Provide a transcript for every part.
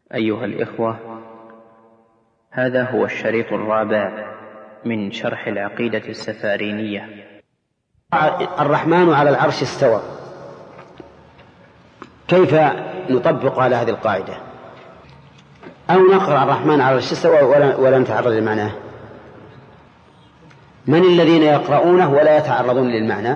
أيها الإخوة، هذا هو الشريط الرابع من شرح العقيدة السفارينية. الرحمن على العرش استوى. كيف نطبق على هذه القاعدة؟ أو نقرأ الرحمن على العرش استوى ولا نتعرض للمعنى؟ من الذين يقرؤونه ولا يتعرضون للمعنى؟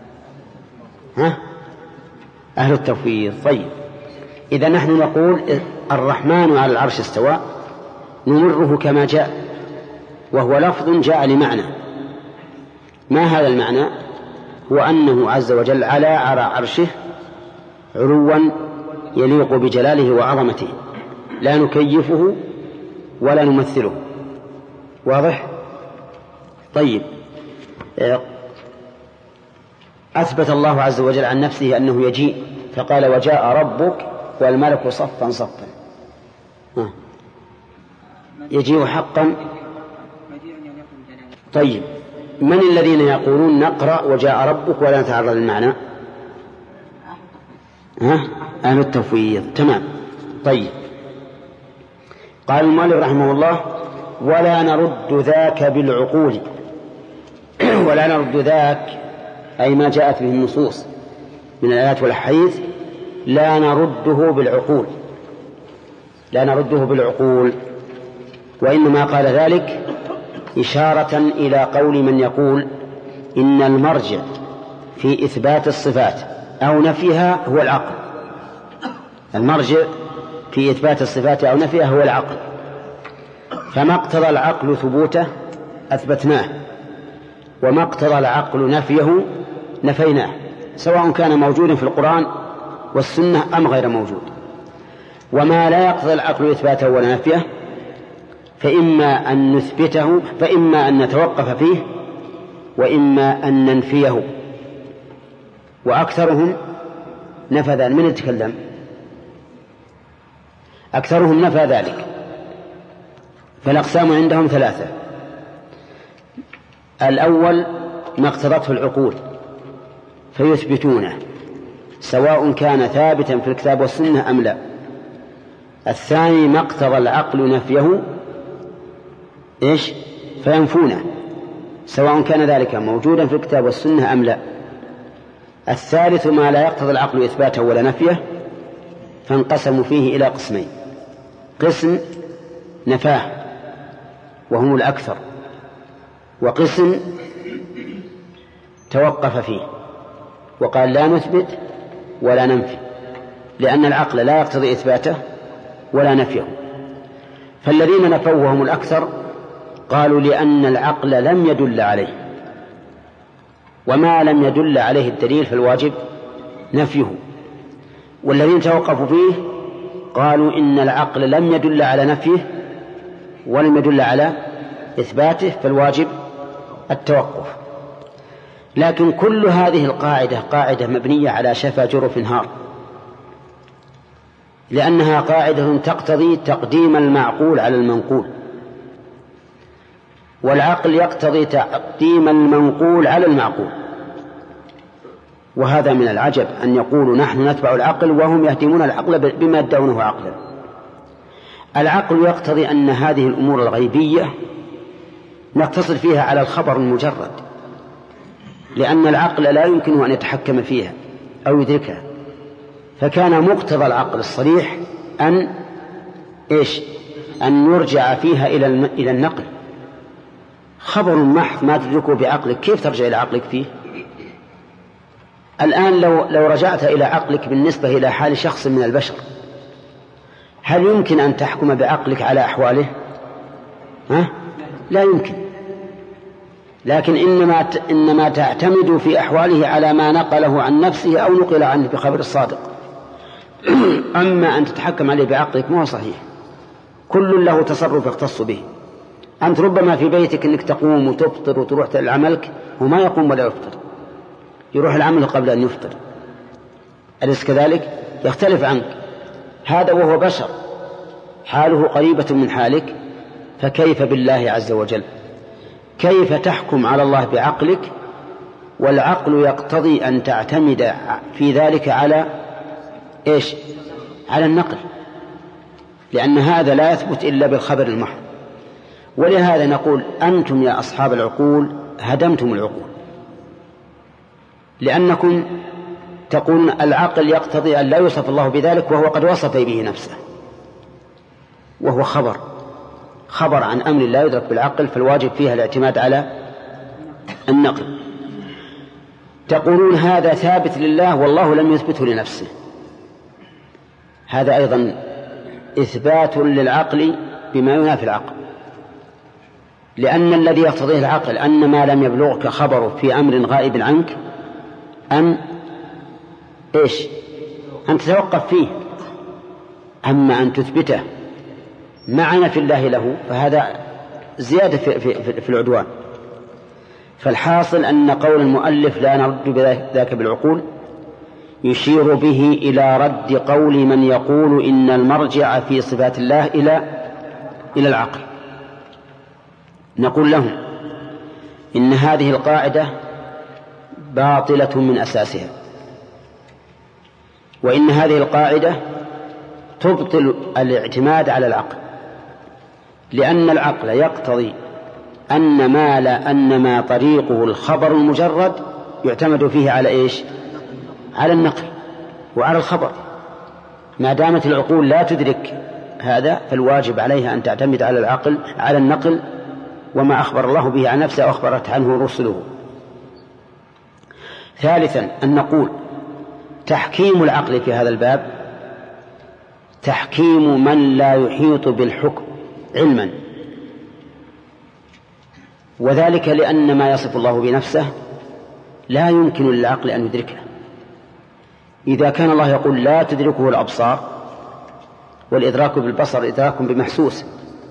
أهل التفويض. طيب، إذا نحن نقول الرحمن على العرش استوى، نمره كما جاء، وهو لفظ جاء لمعنى. ما هذا المعنى؟ هو أنه عز وجل على عرشه علوا يليق بجلاله وعظمته، لا نكيفه ولا نمثله. واضح؟ طيب، أثبت الله عز وجل عن نفسه أنه يجيء، فقال وجاء ربك والملك صفا صفا. يجيء حقا. طيب، من الذين يقولون نقرأ وجاء ربك ولا نتعرض للمعنى؟ أهل التفويض. تمام. طيب، قال المؤلف رحمه الله: ولا نرد ذاك بالعقول. ولا نرد ذاك أي ما جاءت به النصوص من الآيات والأحاديث، لا نرده بالعقول، لا نرده بالعقول. وإنما قال ذلك إشارة إلى قول من يقول إن المرجع في إثبات الصفات أو نفيها هو العقل. المرجع في إثبات الصفات أو نفيها هو العقل، فما اقتضى العقل ثبوته أثبتناه، وما اقتضى العقل نفيه نفيناه، سواء كان موجودا في القرآن والسنة أم غير موجود. وما لا يقتضي العقل إثباته ولا نفيه فإما أن نثبته، فإما أن نتوقف فيه، وإما أن ننفيه. وأكثرهم نفى ذلك. من يتكلم؟ أكثرهم نفى ذلك. فالأقسام عندهم ثلاثة: الأول ما اقتضته العقول فيثبتونه سواء كان ثابتا في الكتاب والسنة أم لا. الثاني ما اقتضى العقل نفيه فينفونه سواء كان ذلك موجودا في الكتاب والسنة أم لا. الثالث ما لا يقتضي العقل إثباته ولا نفيه، فانقسموا فيه إلى قسمين: قسم نفاه وهم الأكثر، وقسم توقف فيه وقال لا نثبت ولا ننفي، لأن العقل لا يقتضي إثباته ولا نفيه. فالذين نفوا وهم الأكثر قالوا لأن العقل لم يدل عليه، وما لم يدل عليه الدليل فالواجب نفيه. والذين توقفوا فيه قالوا إن العقل لم يدل على نفيه ولم يدل على إثباته فالواجب التوقف. لكن كل هذه القاعدة قاعدة مبنية على شفا جرف هار، لأنها قاعدة تقتضي تقديم المعقول على المنقول، والعقل يقتضي تقديم المنقول على المعقول. وهذا من العجب أن يقولوا نحن نتبع العقل وهم يهدمون العقل بما يدعونه عقلا. العقل يقتضي أن هذه الأمور الغيبية نقتصر فيها على الخبر المجرد، لأن العقل لا يمكن أن يتحكم فيها أو يدركها. فكان مقتضى العقل الصريح أن يرجع فيها إلى النقل. خبر محض ما تدركه بعقلك، كيف ترجع إلى عقلك فيه؟ الآن لو رجعت إلى عقلك بالنسبة إلى حال شخص من البشر، هل يمكن أن تحكم بعقلك على أحواله؟ لا يمكن. لكن إنما تعتمد في أحواله على ما نقله عن نفسه أو نقل عنه بخبر الصادق. أما أن تتحكم عليه بعقلك ما هو صحيح. كل له تصرف يختص به. أنت ربما في بيتك أنك تقوم وتفطر وتروح لعملك، وما يقوم ولا يفطر، يروح العمل قبل أن يفطر. أليس كذلك؟ يختلف عنك هذا وهو بشر، حاله قريبة من حالك، فكيف بالله عز وجل؟ كيف تحكم على الله بعقلك والعقل يقتضي أن تعتمد في ذلك على على النقل؟ لأن هذا لا يثبت إلا بالخبر المحض. ولهذا نقول أنتم يا أصحاب العقول هدمتم العقول، لأنكم تقولون العقل يقتضي أن لا يوصف الله بذلك وهو قد وصف به نفسه، وهو خبر عن أمر لا يدرك بالعقل، فالواجب فيها الاعتماد على النقل. تقولون هذا ثابت لله والله لم يثبته لنفسه، هذا أيضا إثبات للعقل بما ينافي العقل، لأن الذي يقتضيه العقل أن ما لم يبلغك خبره في أمر غائب عنك أن تتوقف فيه. أما أن تثبته مع نفي الله له فهذا زيادة في العدوان. فالحاصل أن قول المؤلف لا نرد بذاك بالعقول يشير به إلى رد قول من يقول إن المرجع في صفات الله إلى العقل. نقول لهم إن هذه القاعدة باطلة من أساسها، وإن هذه القاعدة تبطل الاعتماد على العقل، لأن العقل يقتضي أن ما طريقه الخبر المجرد يعتمد فيه على على النقل وعلى الخبر. ما دامت العقول لا تدرك هذا فالواجب عليها أن تعتمد على النقل وما أخبر الله به عن نفسه وأخبرت عنه رسله. ثالثا أن نقول تحكيم العقل في هذا الباب تحكيم من لا يحيط بالحكم علما، وذلك لأن ما يصف الله بنفسه لا يمكن للعقل أن يدركه. إذا كان الله يقول لا تدركه الأبصار، والإدراك بالبصر إدراك بمحسوس،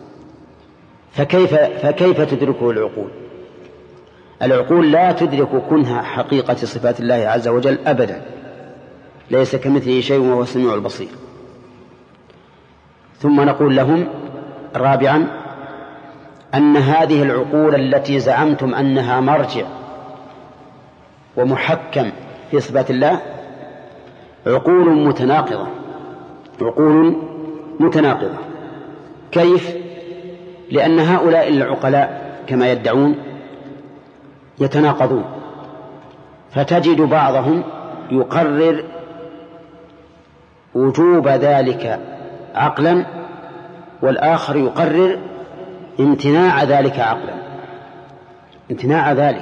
فكيف تدركه العقول؟ العقول لا تدرك كنها حقيقة صفات الله عز وجل أبدا، ليس كمثله شيء وهو السميع البصير. ثم نقول لهم رابعا أن هذه العقول التي زعمتم أنها مرجع ومحكم في صفات الله عقول متناقضة. كيف؟ لأن هؤلاء العقلاء كما يدعون يتناقضون، فتجد بعضهم يقرر وجوب ذلك عقلا، والآخر يقرر امتناع ذلك عقلا، امتناع ذلك.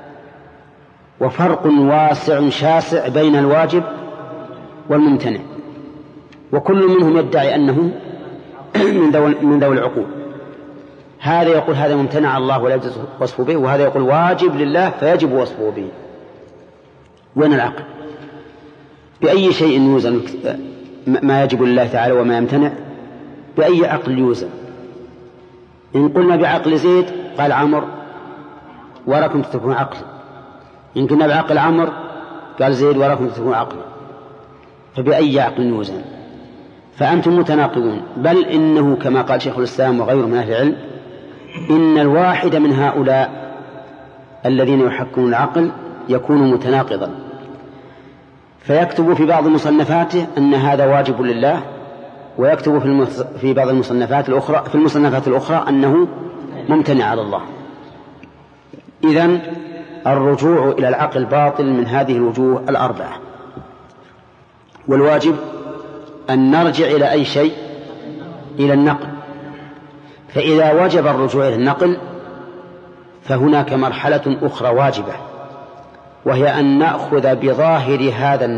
وفرق واسع شاسع بين الواجب والممتنع، وكل منهم يدعي أنه من ذوي العقول. هذا يقول هذا ممتنع الله ولا يجوز وصفه به، وهذا يقول واجب لله فيجب وصفه به. وين العقل؟ بأي شيء يوزن ما يجب لله تعالى وما يمتنع؟ بأي عقل يوزن؟ إن قلنا بعقل زيد قال عمر وراكم تتركون عقل، إن قلنا بعقل عمر قال زيد وراكم تتركون عقل، فبأي عقل يوزن؟ فأنتم متناقضون. بل إنه كما قال شيخ الإسلام وغيره من أهل العلم إن الواحد من هؤلاء الذين يحكمون العقل يكون متناقضا، فيكتب في بعض مصنفاته أن هذا واجب لله، ويكتب في بعض المصنفات الأخرى أنه ممتنع على الله. إذن الرجوع إلى العقل باطل من هذه الوجوه الأربعة، والواجب أن نرجع إلى أي شيء؟ إلى النقل. فإذا وجب الرجوع إلى النقل فهناك مرحلة أخرى واجبة، وهي أن نأخذ بظاهر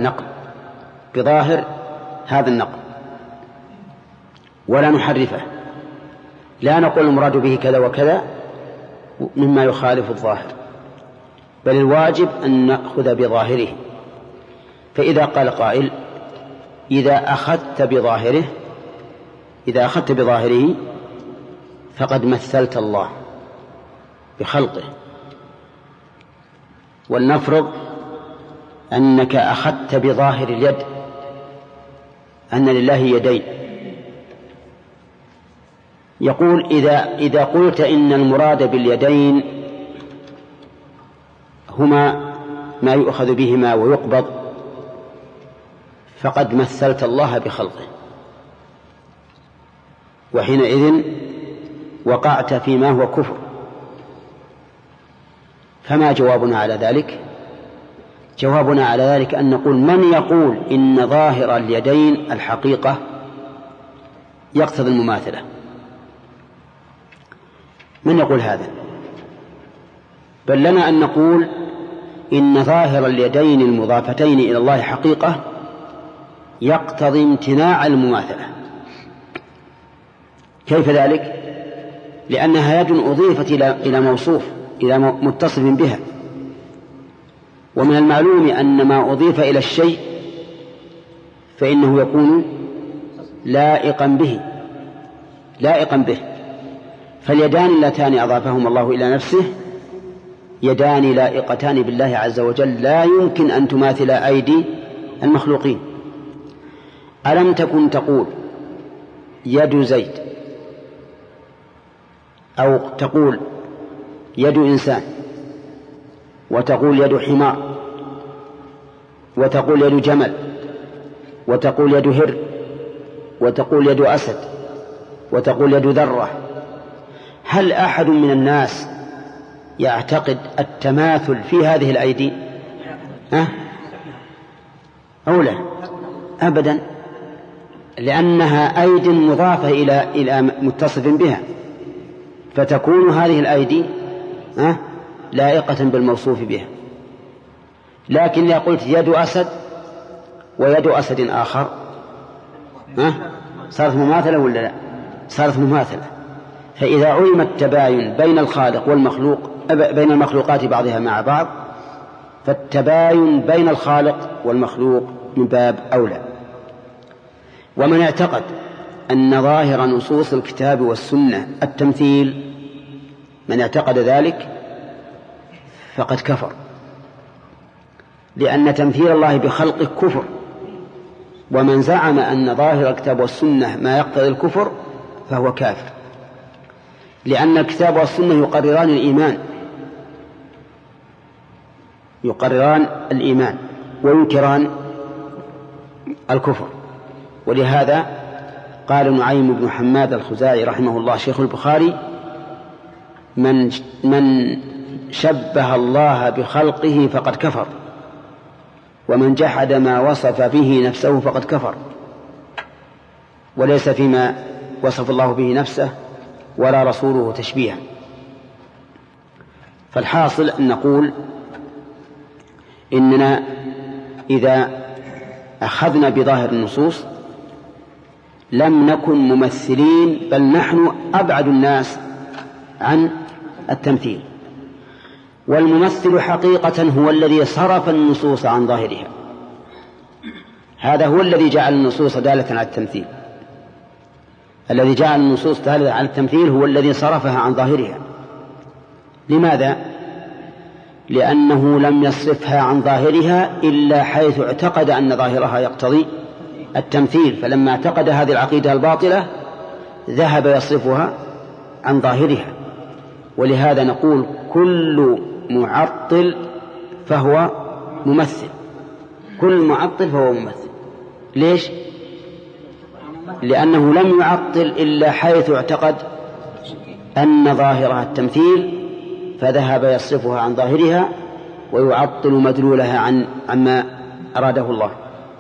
هذا النقل ولا نحرفه، لا نقول المراد به كذا وكذا مما يخالف الظاهر، بل الواجب أن نأخذ بظاهره. فإذا قال قائل إذا أخذت بظاهره فقد مثلت الله بخلقه، ولنفرض أنك أخذت بظاهر اليد أن لله يدين. يقول إذا قلت إن المراد باليدين هما ما يؤخذ بهما ويقبض فقد مثلت الله بخلقه. وحينئذ وقعت فيما هو كفر. فما جوابنا على ذلك؟ جوابنا على ذلك أن نقول: من يقول إن ظاهر اليدين الحقيقة يقتضي المماثلة؟ من يقول هذا؟ بل لنا أن نقول إن ظاهر اليدين المضافتين إلى الله حقيقة يقتضي امتناع المماثلة. كيف ذلك؟ لأنها يد أضيفت إلى موصوف، إلى متصف بها، ومن المعلوم أن ما أضيف إلى الشيء فإنه يكون لائقا به. فاليدان اللتان أضافهما الله إلى نفسه يدان لائقتان بالله عز وجل، لا يمكن أن تماثل أيدي المخلوقين. ألم تكن تقول يد زيد، أو تقول يد إنسان، وتقول يد حمار، وتقول يد جمل، وتقول يد هر، وتقول يد أسد، وتقول يد ذرة؟ هل أحد من الناس يعتقد التماثل في هذه الأيدي؟ أو لا؟ أبدا، لأنها أيدي مضافة إلى متصف بها، فتكون هذه الأيدي لائقة بالموصوف بها. لكن إذا قلت يد أسد ويد أسد آخر صارت مماثلة ولا لا؟ صارت مماثلة. فإذا علم التباين بين الخالق والمخلوق، بين المخلوقات بعضها مع بعض، فالتباين بين الخالق والمخلوق من باب أولى. ومن اعتقد أن ظاهر نصوص الكتاب والسنة التمثيل، من اعتقد ذلك فقد كفر، لأن تمثيل الله بخلقه كفر. ومن زعم أن ظاهر الكتاب والسنة ما يقتضي الكفر فهو كافر، لأن الكتاب والسنة يقرران الإيمان وينكران الكفر. ولهذا قال نعيم بن حماد الخزاعي رحمه الله شيخ البخاري: من شبه الله بخلقه فقد كفر، ومن جحد ما وصف به نفسه فقد كفر. وليس فيما وصف الله به نفسه ولا رسوله تشبيها. فالحاصل أن نقول إننا إذا أخذنا بظاهر النصوص لم نكن ممثلين، بل نحن أبعد الناس عن التمثيل. والممثل حقيقة هو الذي صرف النصوص عن ظاهرها، هذا هو الذي جعل النصوص دالة على التمثيل. الذي جعل النصوص دالة على التمثيل هو الذي صرفها عن ظاهرها. لماذا؟ لأنه لم يصرفها عن ظاهرها إلا حيث اعتقد أن ظاهرها يقتضي التمثيل، فلما اعتقد هذه العقيدة الباطلة ذهب يصرفها عن ظاهرها. ولهذا نقول كل معطل فهو ممثل، كل معطل فهو ممثل. ليش؟ لأنه لم يعطل إلا حيث اعتقد أن ظاهرها التمثيل، فذهب يصرفها عن ظاهرها ويعطل مدلولها عما أراده الله.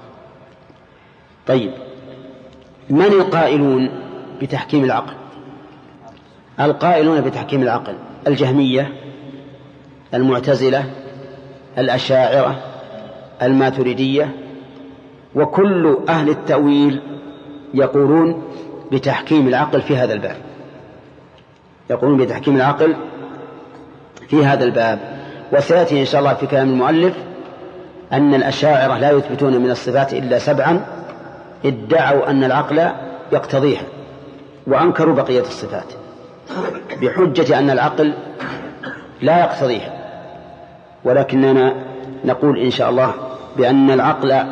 طيب، من القائلون بتحكيم العقل؟ القائلون بتحكيم العقل الجهمية، المعتزلة، الأشاعرة، الماتريدية، وكل أهل التأويل يقولون بتحكيم العقل في هذا الباب، يقولون بتحكيم العقل في هذا الباب. وسيأتي إن شاء الله في كلام المؤلف أن الأشاعرة لا يثبتون من الصفات إلا 7 ادعوا أن العقل يقتضيها، وأنكروا بقية الصفات بحجة أن العقل لا يقتضيها. ولكننا نقول إن شاء الله بأن العقل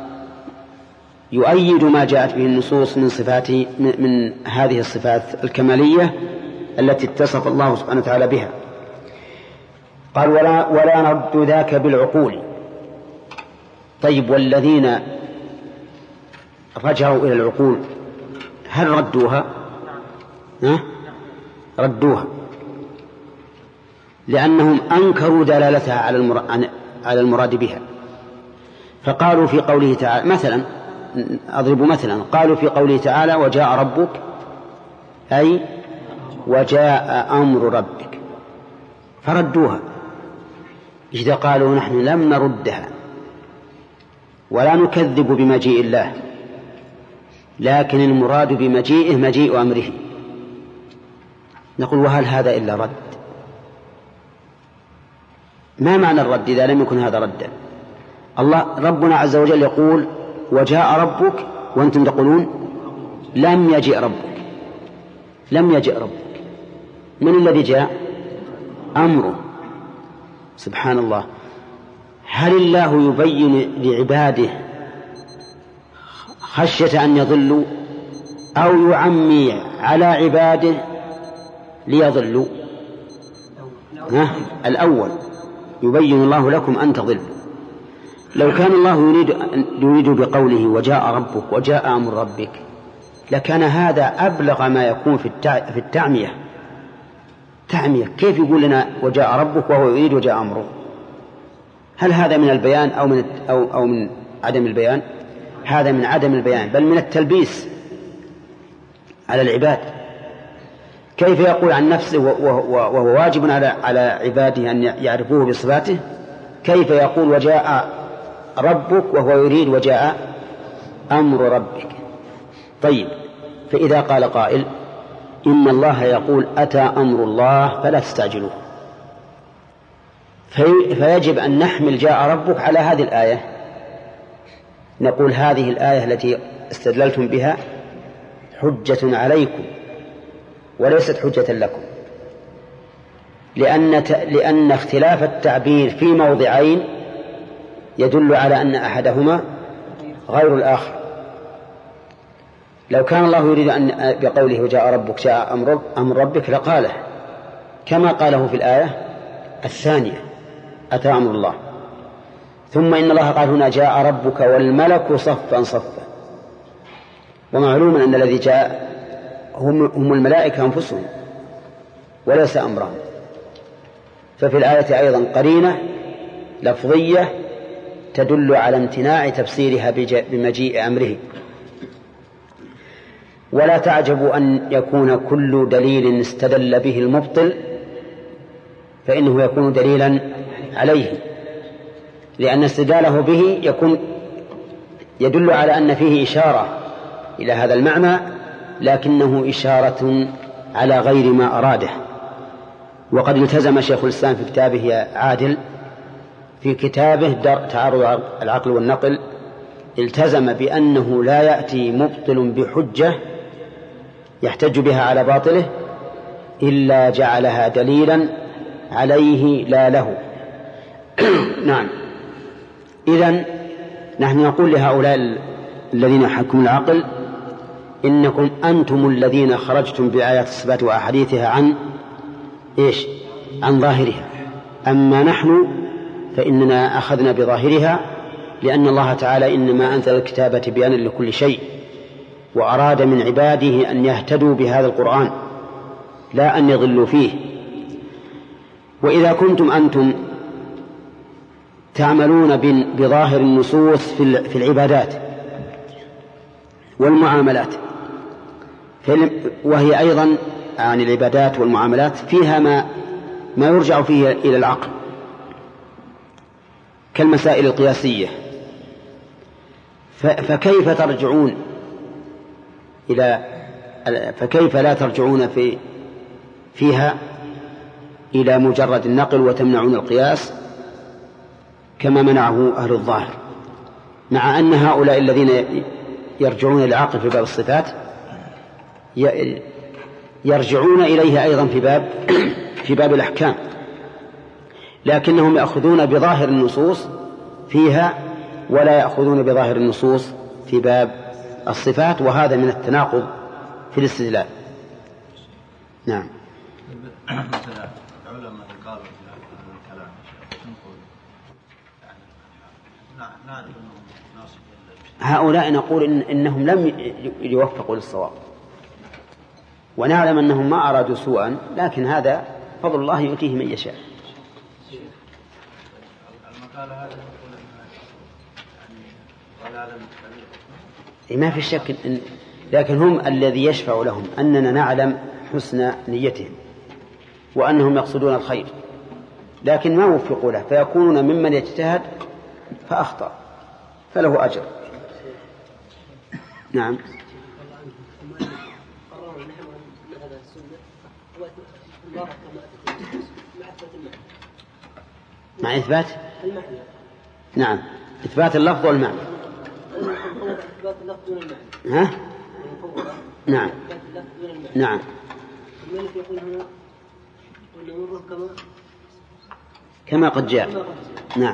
يؤيد ما جاءت به النصوص من هذه الصفات الكمالية التي اتصف الله سبحانه وتعالى بها. قال ولا نرد ذاك بالعقول. طيب، والذين رجعوا إلى العقول هل ردوها؟ ردوها، لأنهم أنكروا دلالتها على المراد بها. فقالوا في قوله تعالى مثلا، أضرب مثلا، قالوا في قوله تعالى وجاء ربك، أي وجاء أمر ربك، فردوها. إذا قالوا نحن لم نردها ولا نكذب بمجيء الله، لكن المراد بمجيئه مجيء أمره، نقول وهل هذا إلا رد؟ ما معنى الرد إذا لم يكن هذا ردا؟ الله ربنا عز وجل يقول وجاء ربك، وأنتم تقولون لم يجئ ربك. لم يجئ ربك، من الذي جاء؟ أمره. سبحان الله، هل الله يبين لعباده خشية أن يضلوا، أو يعمي على عباده ليضلوا؟ الأول، يبين الله لكم أن تضلوا. لو كان الله يريد بقوله وجاء ربك وجاء أمر ربك لكان هذا أبلغ ما يكون في التعمية. كيف يقول لنا وجاء ربك وهو يريد وجاء أمره؟ هل هذا من البيان أو من عدم البيان؟ هذا من عدم البيان، بل من التلبيس على العباد. كيف يقول عن نفسه وهو واجب على عباده أن يعرفوه بصفاته، كيف يقول وجاء ربك وهو يريد وجاء أمر ربك؟ طيب، فإذا قال قائل إن الله يقول أتى أمر الله فلا تستعجلوه، فيجب أن نحمل جاء ربك على هذه الآية، نقول هذه الآية التي استدللتم بها حجة عليكم وليست حجة لكم، لأن اختلاف التعبير في موضعين يدل على أن أحدهما غير الآخر. لو كان الله يريد أن بقوله وجاء ربك جاء أمر ربك لقاله كما قاله في الآية الثانية أتى أمر الله. ثم إن الله قال هنا جاء ربك والملك صفا صفا، ومعلوم أن الذي جاء هم الملائكة أنفسهم وليس أمرهم. ففي الآية أيضا قرينة لفظية تدل على امتناع تفسيرها بمجيء أمره. ولا تعجبوا أن يكون كل دليل استدل به المبطل فإنه يكون دليلا عليه، لأن استدلاله به يدل على أن فيه إشارة إلى هذا المعنى، لكنه إشارة على غير ما أراده. وقد التزم شيخ الإسلام في كتابه عادل في كتابه تعارض العقل والنقل، التزم بأنه لا يأتي مبطل بحجة يحتج بها على باطله إلا جعلها دليلا عليه لا له. نعم، إذن نحن نقول لهؤلاء الذين يحكمون العقل إنكم أنتم الذين خرجتم بآيات الصفات وأحاديثها عن ظاهرها، أما نحن فإننا أخذنا بظاهرها، لأن الله تعالى إنما أنزل الكتاب بيانا لكل شيء، وأراد من عباده أن يهتدوا بهذا القرآن لا أن يضلوا فيه. وإذا كنتم أنتم تعملون بظاهر النصوص في العبادات والمعاملات، وهي أيضا عن العبادات والمعاملات فيها ما يرجع فيه إلى العقل كالمسائل القياسية، فكيف لا ترجعون فيها إلى مجرد النقل وتمنعون القياس كما منعه أهل الظاهر، مع أن هؤلاء الذين يرجعون العقل في باب الصفات يرجعون إليه أيضا في باب الأحكام، لكنهم يأخذون بظاهر النصوص فيها ولا يأخذون بظاهر النصوص في باب الصفات، وهذا من التناقض في الاستدلال. نعم. مثلا العلماء قالوا في هذا الكلام نعرف أنهم هؤلاء نقول إنهم لم يوفقوا للصواب، ونعلم أنهم ما أرادوا سوءا، لكن هذا فضل الله يؤتيه من يشاء. المقالة هذا ما في شك لكن هم الذي يشفع لهم أننا نعلم حسن نيتهم وأنهم يقصدون الخير، لكن ما وفقوا له فيكونون ممن يجتهد فأخطأ فله أجر. نعم. مع إثبات نعم إثبات اللفظ والمعنى. ها؟ نعم نعم. كما قد جاء. نعم.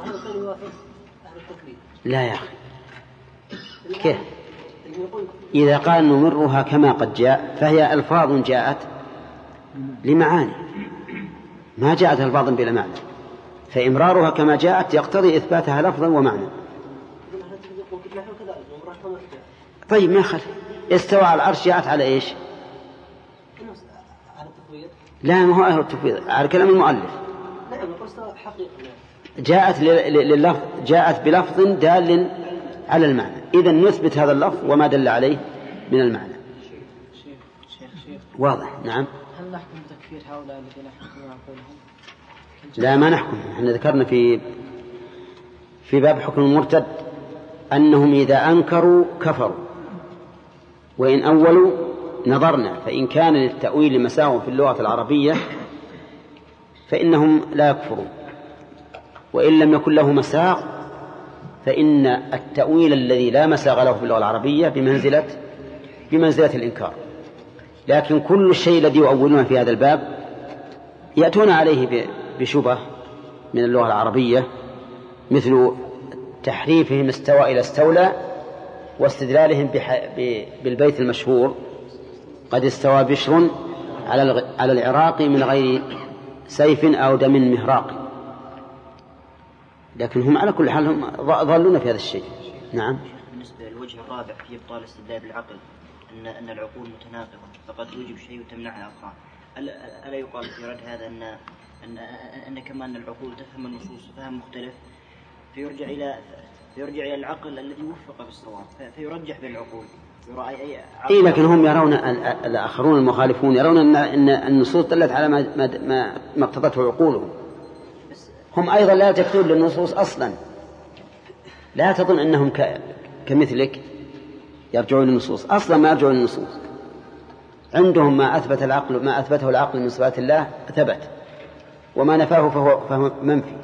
لا يا أخي كيف؟ إذا قال نمرها كما قد جاء فهي ألفاظ جاءت لمعاني، ما جاءت ألفاظ بلا معنى، فإمرارها كما جاءت يقتضي إثباتها لفظا ومعنى. طيب ما خل استوى على العرش جاءت على إيش؟ لا ما هو أهل التفويض على كلام المؤلف. جاءت لللفظ، جاءت بلفظ دال على المعنى، إذن نثبت هذا اللفظ وما دل عليه من المعنى. واضح. نعم. هل نحكم بتكفير هؤلاء الذين يحكمون عقولهم؟ لا ما نحكم. احنا ذكرنا في باب حكم المرتد أنهم إذا أنكروا كفروا، وإن أولوا نظرنا، فإن كان للتأويل مساغ في اللغة العربية فإنهم لا يكفرون، وإن لم يكن له مساغ فإن التأويل الذي لا مساغ له في اللغة العربية بمنزلة الإنكار. لكن كل الشيء الذي يؤولون في هذا الباب يأتون عليه بشبه من اللغة العربية، مثل تحريفهم استوى إلى استولى، واستدلالهم بالبيت المشهور قد استوى بشر على العراق من غير سيف أو دم مهراق. لكن هم على كل حال هم ضالون في هذا الشيء. نعم. بالنسبة للوجه الرابع في إبطال الاستدلال بالعقل أن العقول متناقضة فقد توجب شيء وتمنعها الآخر، ألا يقال في رد هذا أن كمان العقول تفهم النصوص فهم مختلف فيرجع إلى العقل الذي وفق بالصواب فيرجح بالعقول إيه؟ لكن هم يرون الآخرون المخالفون يرون أن النصوص دلت على ما اقتضته عقولهم. هم أيضا لا يلتفتون للنصوص أصلا. لا تظن أنهم كمثلك يرجعون للنصوص، أصلا ما يرجعون للنصوص. عندهم ما أثبته العقل من صفات الله ثبت، وما نفاه فهو منفي.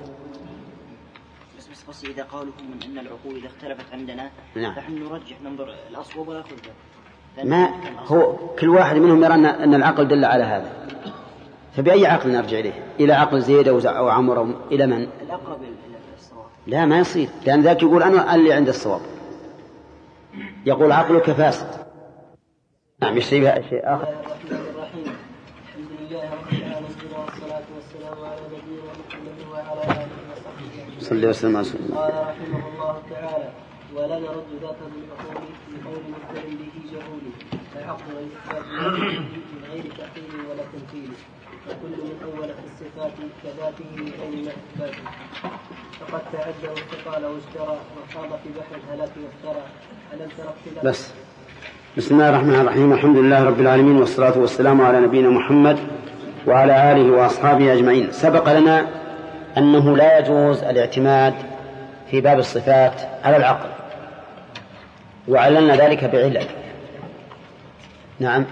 بس إذا قالوا أن العقول إذا اختلفت عندنا نحن نرجح ننظر الأصوب ولا خذها. ما هو كل واحد منهم يرى أن العقل دل على هذا، فبأي عقل نرجع إليه؟ إلى عقل زيد أو عمر أو إلى من؟ الأقرب إلى الصواب. لا ما يصير، لأن ذاك يقول أنا اللي عند الصواب، يقول عقلك فاسد. نعم يشتري بها شيء آخر. الحمد لله رب العالمين والصلاة والسلام على نبينا محمد وعلى آله وصحبه صلى وسلم على رسول الله. قال رحمه الله تعالى: ولا نرد ذات بالعقول في قول مبتل به جهولي العقل والإثبات من غير تحقيق ولا تمثيل، وكل من أول في الصفات كذاته من غير إثبات فقد تعدى واستقال واشترى وخاض في بحر الهلاك وافترى. ألم تر اختلاف. بس بسم الله الرحمن الرحيم. الحمد لله رب العالمين والصلاة والسلام على نبينا محمد وعلى آله وأصحابه أجمعين. سبق لنا أنه لا يجوز الاعتماد في باب الصفات على العقل، وعللنا ذلك بعلة. نعم.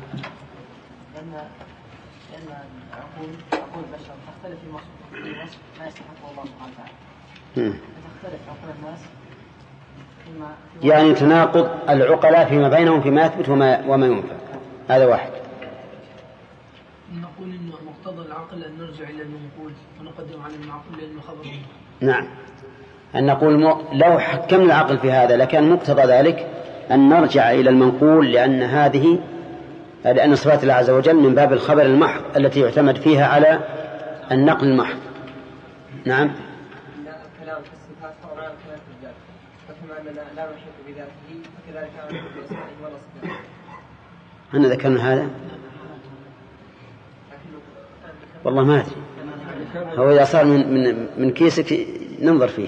لأن عقول البشر تختلف في وصف ما يستحقه الله سبحانه وتعالى، فتختلف عقول الناس يعني تناقض العقلاء فيما بينهم فيما يثبت وما ينفع. هذا واحد. نقول إنه مقتضى العقل أن نرجع إلى المنقول ونقدم على المعقول لأنه خبر منه. نعم، أن نقول لو حكمنا العقل في هذا لكان مقتضى ذلك أن نرجع إلى المنقول، لأن صفات الله عز وجل من باب الخبر المحض التي يعتمد فيها على النقل المحض. نعم. الكلام في الصفات هو غير الكلام في الذات، فكما أننا لا نحيط بذاته فكذلك لا نحيط بأسمائه ولا صفاته. أنا ذكرنا هذا والله ما أدري. هو إذا صار من كيسك ننظر فيه.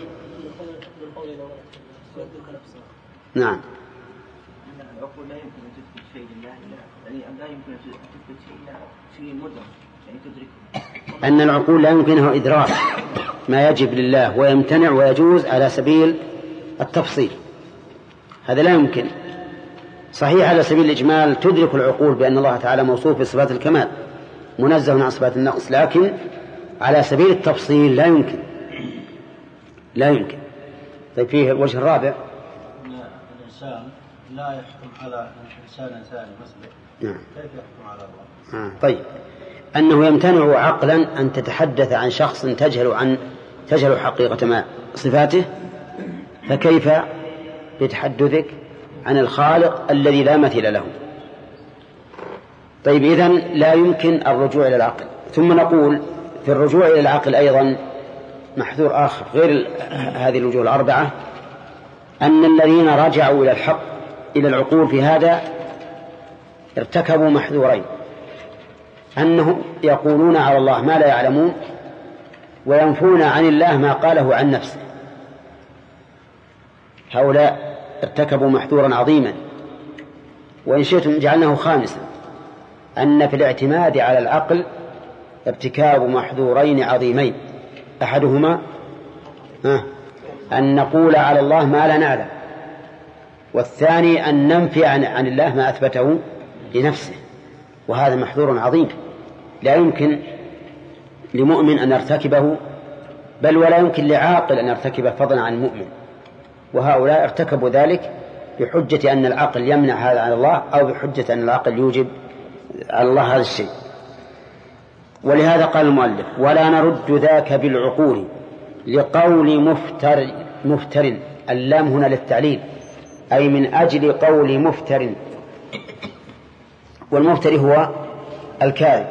نعم. العقول لا يمكن أن تثبت شيء لله، يعني لا يمكن أن تثبت شيء مدرك، يعني تدركه. أن العقول لا يمكنها إدراك ما يجب لله ويمتنع ويجوز على سبيل التفصيل، هذا لا يمكن. صحيح على سبيل الإجمال تدرك العقول بأن الله تعالى موصوف بصفات الكمال منزه عن صفات النقص، لكن على سبيل التفصيل لا يمكن. طيب فيه الوجه الرابع، الإنسان لا يحكم على إنسان ثاني مثله. نعم. كيف يحكم على الله؟ طيب أنه يمتنع عقلا أن تتحدث عن شخص تجهل حقيقة ما صفاته، فكيف بتحدثك عن الخالق الذي لا مثيل له؟ طيب إذن لا يمكن الرجوع إلى العقل. ثم نقول في الرجوع إلى العقل أيضا محذور آخر غير هذه الوجوه الأربعة، أن الذين رجعوا إلى الحق إلى العقول في هذا ارتكبوا محذورين، أنهم يقولون على الله ما لا يعلمون وينفون عن الله ما قاله عن نفسه. هؤلاء ارتكبوا محذورا عظيما، وإن شئتم جعلناه خامسا، أن في الاعتماد على العقل ارتكاب محذورين عظيمين. أحدهما أن نقول على الله ما لا نعلم، والثاني أن ننفي عن الله ما أثبته لنفسه، وهذا محذور عظيم لا يمكن لمؤمن أن يرتكبه، بل ولا يمكن لعاقل أن يرتكبه فضلا عن المؤمن. وهؤلاء ارتكبوا ذلك بحجة أن العقل يمنع هذا عن الله، أو بحجة أن العقل يوجب على الله هذا الشيء. ولهذا قال المؤلف: ولا نرد ذاك بالعقول لقول مفتر. اللام هنا للتعليل، أي من أجل قول مفتر، والمفتر هو الكاذب،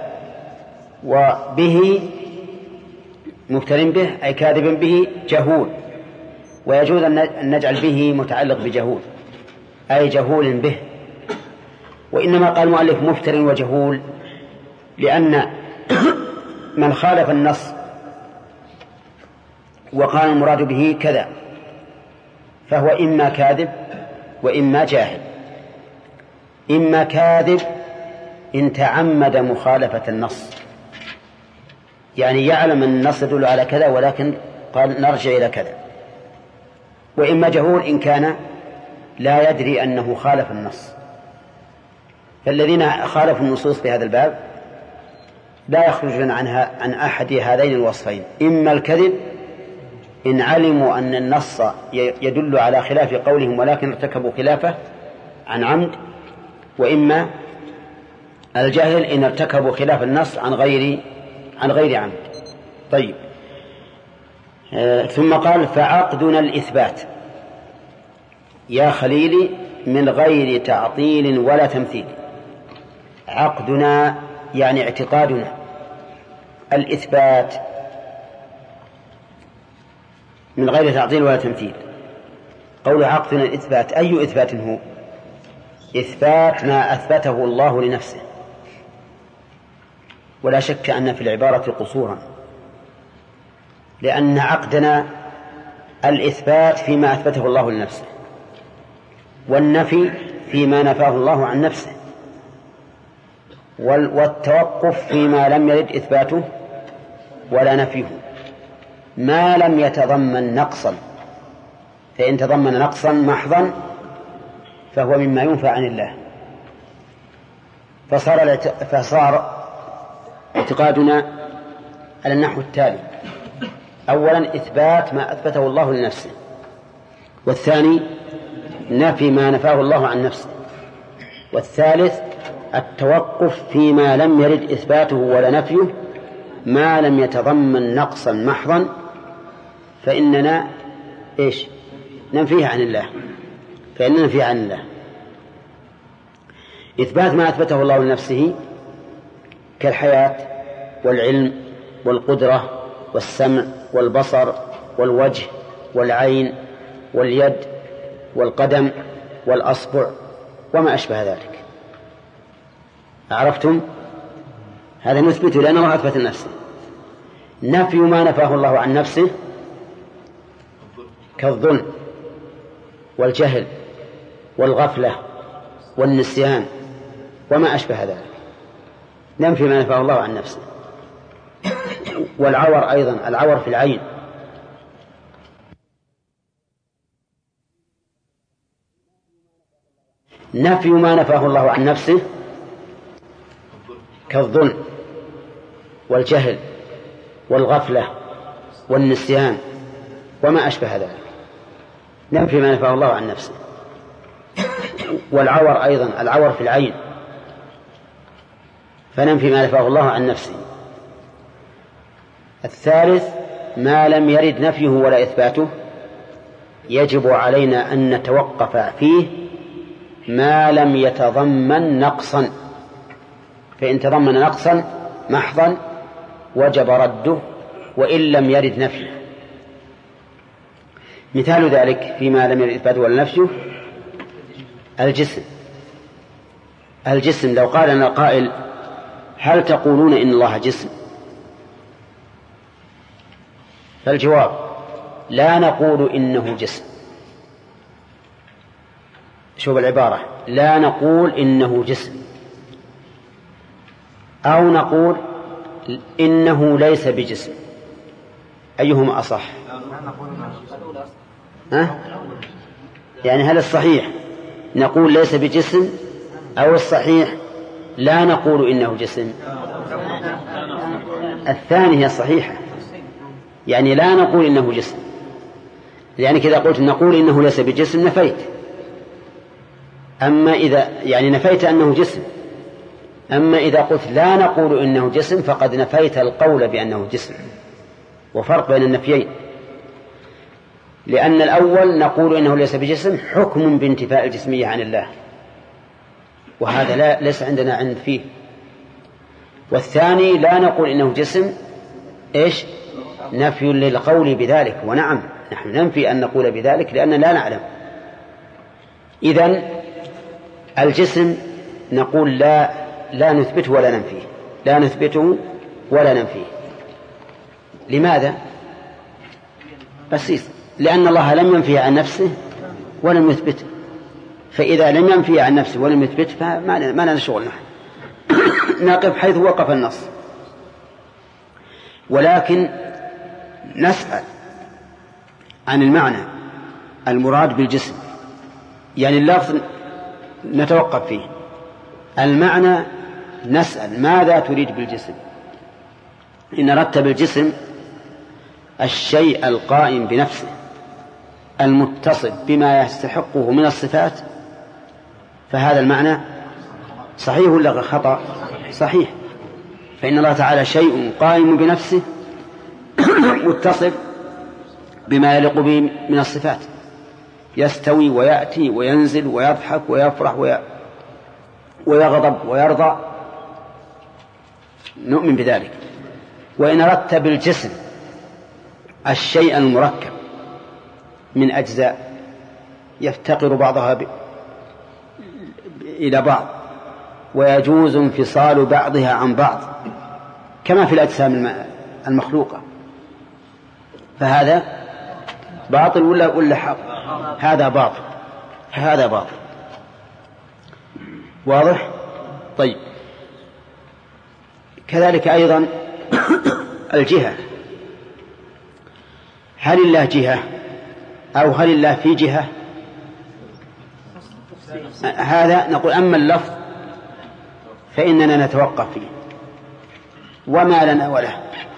وبه مفتر به أي كاذب به جهول، ويجوز أن نجعل به متعلق بجهول أي جهول به. وإنما قال المؤلف مفتر وجهول لأن من خالف النص وقال المراد به كذا فهو إما كاذب وإما جاهل. إما كاذب إن تعمد مخالفة النص، يعني يعلم أن النص يدل على كذا ولكن قال نرجع إلى كذا. وإما جهول إن كان لا يدري أنه خالف النص. فالذين خالفوا النصوص في هذا الباب لا يخرجون عن أحد هذين الوصفين: إما الكذب إن علموا أن النص يدل على خلاف قولهم ولكن ارتكبوا خلافه عن عمد، وإما الجاهل إن ارتكبوا خلاف النص عن غير عمد. طيب، ثم قال: فعقدنا الإثبات يا خليلي من غير تعطيل ولا تمثيل. عقدنا يعني اعتقادنا، الإثبات من غير تعطيل ولا تمثيل. قول عقدنا الإثبات، أي إثبات هو؟ إثبات ما أثبته الله لنفسه، ولا شك أن في العبارة قصورا، لأن عقدنا الإثبات فيما أثبته الله لنفسه، والنفي فيما نفاه الله عن نفسه، والتوقف فيما لم يرد إثباته ولا نفيه، ما لم يتضمن نقصا. فإن تضمن نقصا محضا فهو مما ينفى عن الله. فصار اعتقادنا على النحو التالي: أولا إثبات ما أثبته الله لنفسه، والثاني نفي ما نفاه الله عن نفسه، والثالث التوقف فيما لم يرد إثباته ولا نفيه ما لم يتضمن نقصا محضا، فإننا ننفيه عن الله. إثبات ما أثبته الله لنفسه كالحياة والعلم والقدرة والسمع والبصر والوجه والعين واليد والقدم والأصبع وما أشبه ذلك. عرفتم؟ هذا نثبته لأن الله أثبت نفسه. نفي ما نفاه الله عن نفسه كالظلم والجهل والغفلة والنسيان وما أشبه ذلك، ننفي ما نفاه الله عن نفسه. والعور أيضا، العور في العين، نفي ما نفاه الله عن نفسه كالظلم والجهل والغفلة والنسيان وما أشبه ذلك، ننفي ما نفاه الله عن نفسه. والعور أيضا، العور في العين، فننفي ما نفاه الله عن نفسه. الثالث ما لم يرد نفيه ولا إثباته يجب علينا أن نتوقف فيه ما لم يتضمن نقصا، فإن تضمن نقصا محضا وجب رده وإن لم يرد نفيه. مثال ذلك فيما لم يرد إثباته ولا نفيه الجسم لو قال لنا قائل هل تقولون إن الله جسم؟ فالجواب لا نقول إنه جسم. شوف العبارة، لا نقول إنه جسم، أو نقول إنه ليس بجسم، أيهما أصح؟ يعني هل الصحيح نقول ليس بجسم أو الصحيح لا نقول إنه جسم؟ الثانية هي الصحيحة، يعني لا نقول إنه جسم، يعني كذا قلت نقول إنه ليس بجسم نفيت، أما إذا يعني نفيت أنه جسم، أما إذا قلت لا نقول إنه جسم فقد نفيت القول بأنه جسم، وفرق بين النفيين. لأن الأول نقول إنه ليس بجسم حكم بانتفاء الجسمية عن الله، وهذا ليس عندنا عند فيه. والثاني لا نقول إنه جسم إيش؟ نفي للقول بذلك، ونعم نحن ننفي أن نقول بذلك لأننا لا نعلم. إذن الجسم نقول لا نثبته ولا ننفيه، لا نثبته ولا ننفيه. لماذا؟ بسيط، لأن الله لم ينفيه عن نفسه ولم يثبته، فإذا لم ينفيه عن نفسه ولم يثبته فما لنا شغل نحن نقف حيث وقف النص. ولكن نسأل عن المعنى المراد بالجسم، يعني اللفظ نتوقف فيه، المعنى نسأل ماذا تريد بالجسم؟ إن أردت بالجسم الشيء القائم بنفسه المتصف بما يستحقه من الصفات فهذا المعنى صحيح ولا خطأ؟ صحيح، فإن الله تعالى شيء قائم بنفسه متصف بما يليق به من الصفات، يستوي ويأتي وينزل ويضحك ويفرح ويغضب ويرضى، نؤمن بذلك. وإن أردت بالجسم الشيء المركب من أجزاء يفتقر بعضها إلى بعض ويجوز انفصال بعضها عن بعض كما في الأجسام المخلوقة، فهذا باطل ولا حق؟ هذا باطل، هذا باطل. واضح؟ طيب، كذلك أيضا الجهة، هل الله جهة أو هل الله في جهة؟ هذا نقول أما اللفظ فإننا نتوقف فيه وما لنا وله،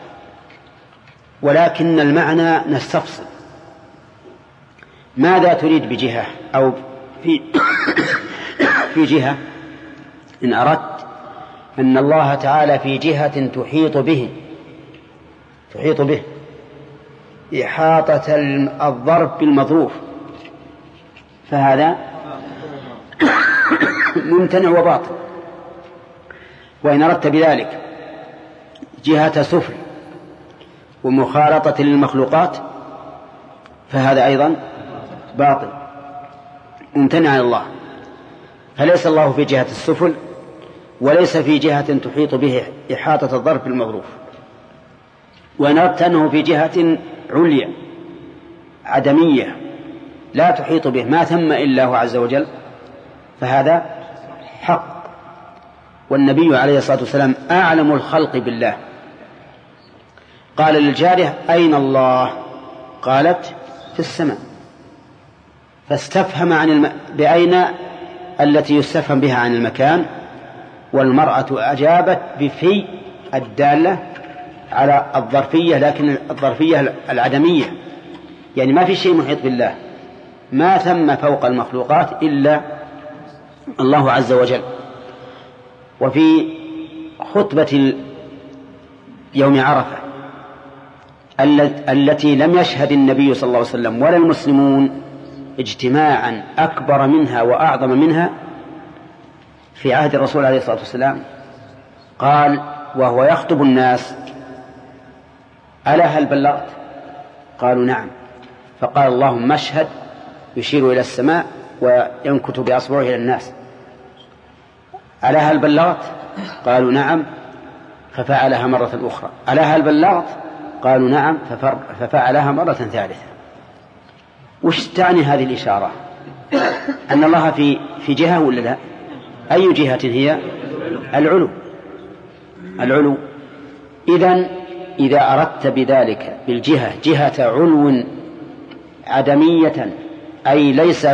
ولكن المعنى نستفصل. ماذا تريد بجهة أو في جهة؟ إن أردت أن الله تعالى في جهة تحيط به إحاطة الظرف بالمظروف فهذا ممتنع وباطل. وإن أردت بذلك جهة سفل ومخالطة للمخلوقات فهذا أيضا باطل ممتنع عن الله، فليس الله في جهة السفل وليس في جهة تحيط به إحاطة الظرف المظروف. وإن أردت أنه في جهة عليا عدمية لا تحيط به، ما ثم إلا هو عز وجل، فهذا حق. والنبي عليه الصلاة والسلام أعلم الخلق بالله. قال للجارية: أين الله؟ قالت: في السماء. فاستفهم بأين التي يستفهم بها عن المكان، والمرأة أجابت بفي الدالة على الظرفية، لكن الظرفية العدمية، يعني ما في شيء محيط بالله، ما ثم فوق المخلوقات إلا الله عز وجل. وفي خطبة يوم عرفة التي لم يشهد النبي صلى الله عليه وسلم ولا المسلمون اجتماعا أكبر منها وأعظم منها في عهد الرسول عليه الصلاة والسلام، قال وهو يخطب الناس: ألا هل بلغت؟ قالوا: نعم. فقال: اللهم اشهد، يشير إلى السماء وينكت بأصبعه إلى الناس: ألا هل بلغت؟ قالوا: نعم. ففعلها مرة أخرى: ألا هل بلغت؟ قالوا: نعم. ففعلها مرة ثالثة. وش تعني هذه الإشارة؟ أن الله في جهة ولا لا؟ أي جهة هي؟ العلو. العلو. إذا أردت بذلك بالجهة جهة علو عدمية، أي ليس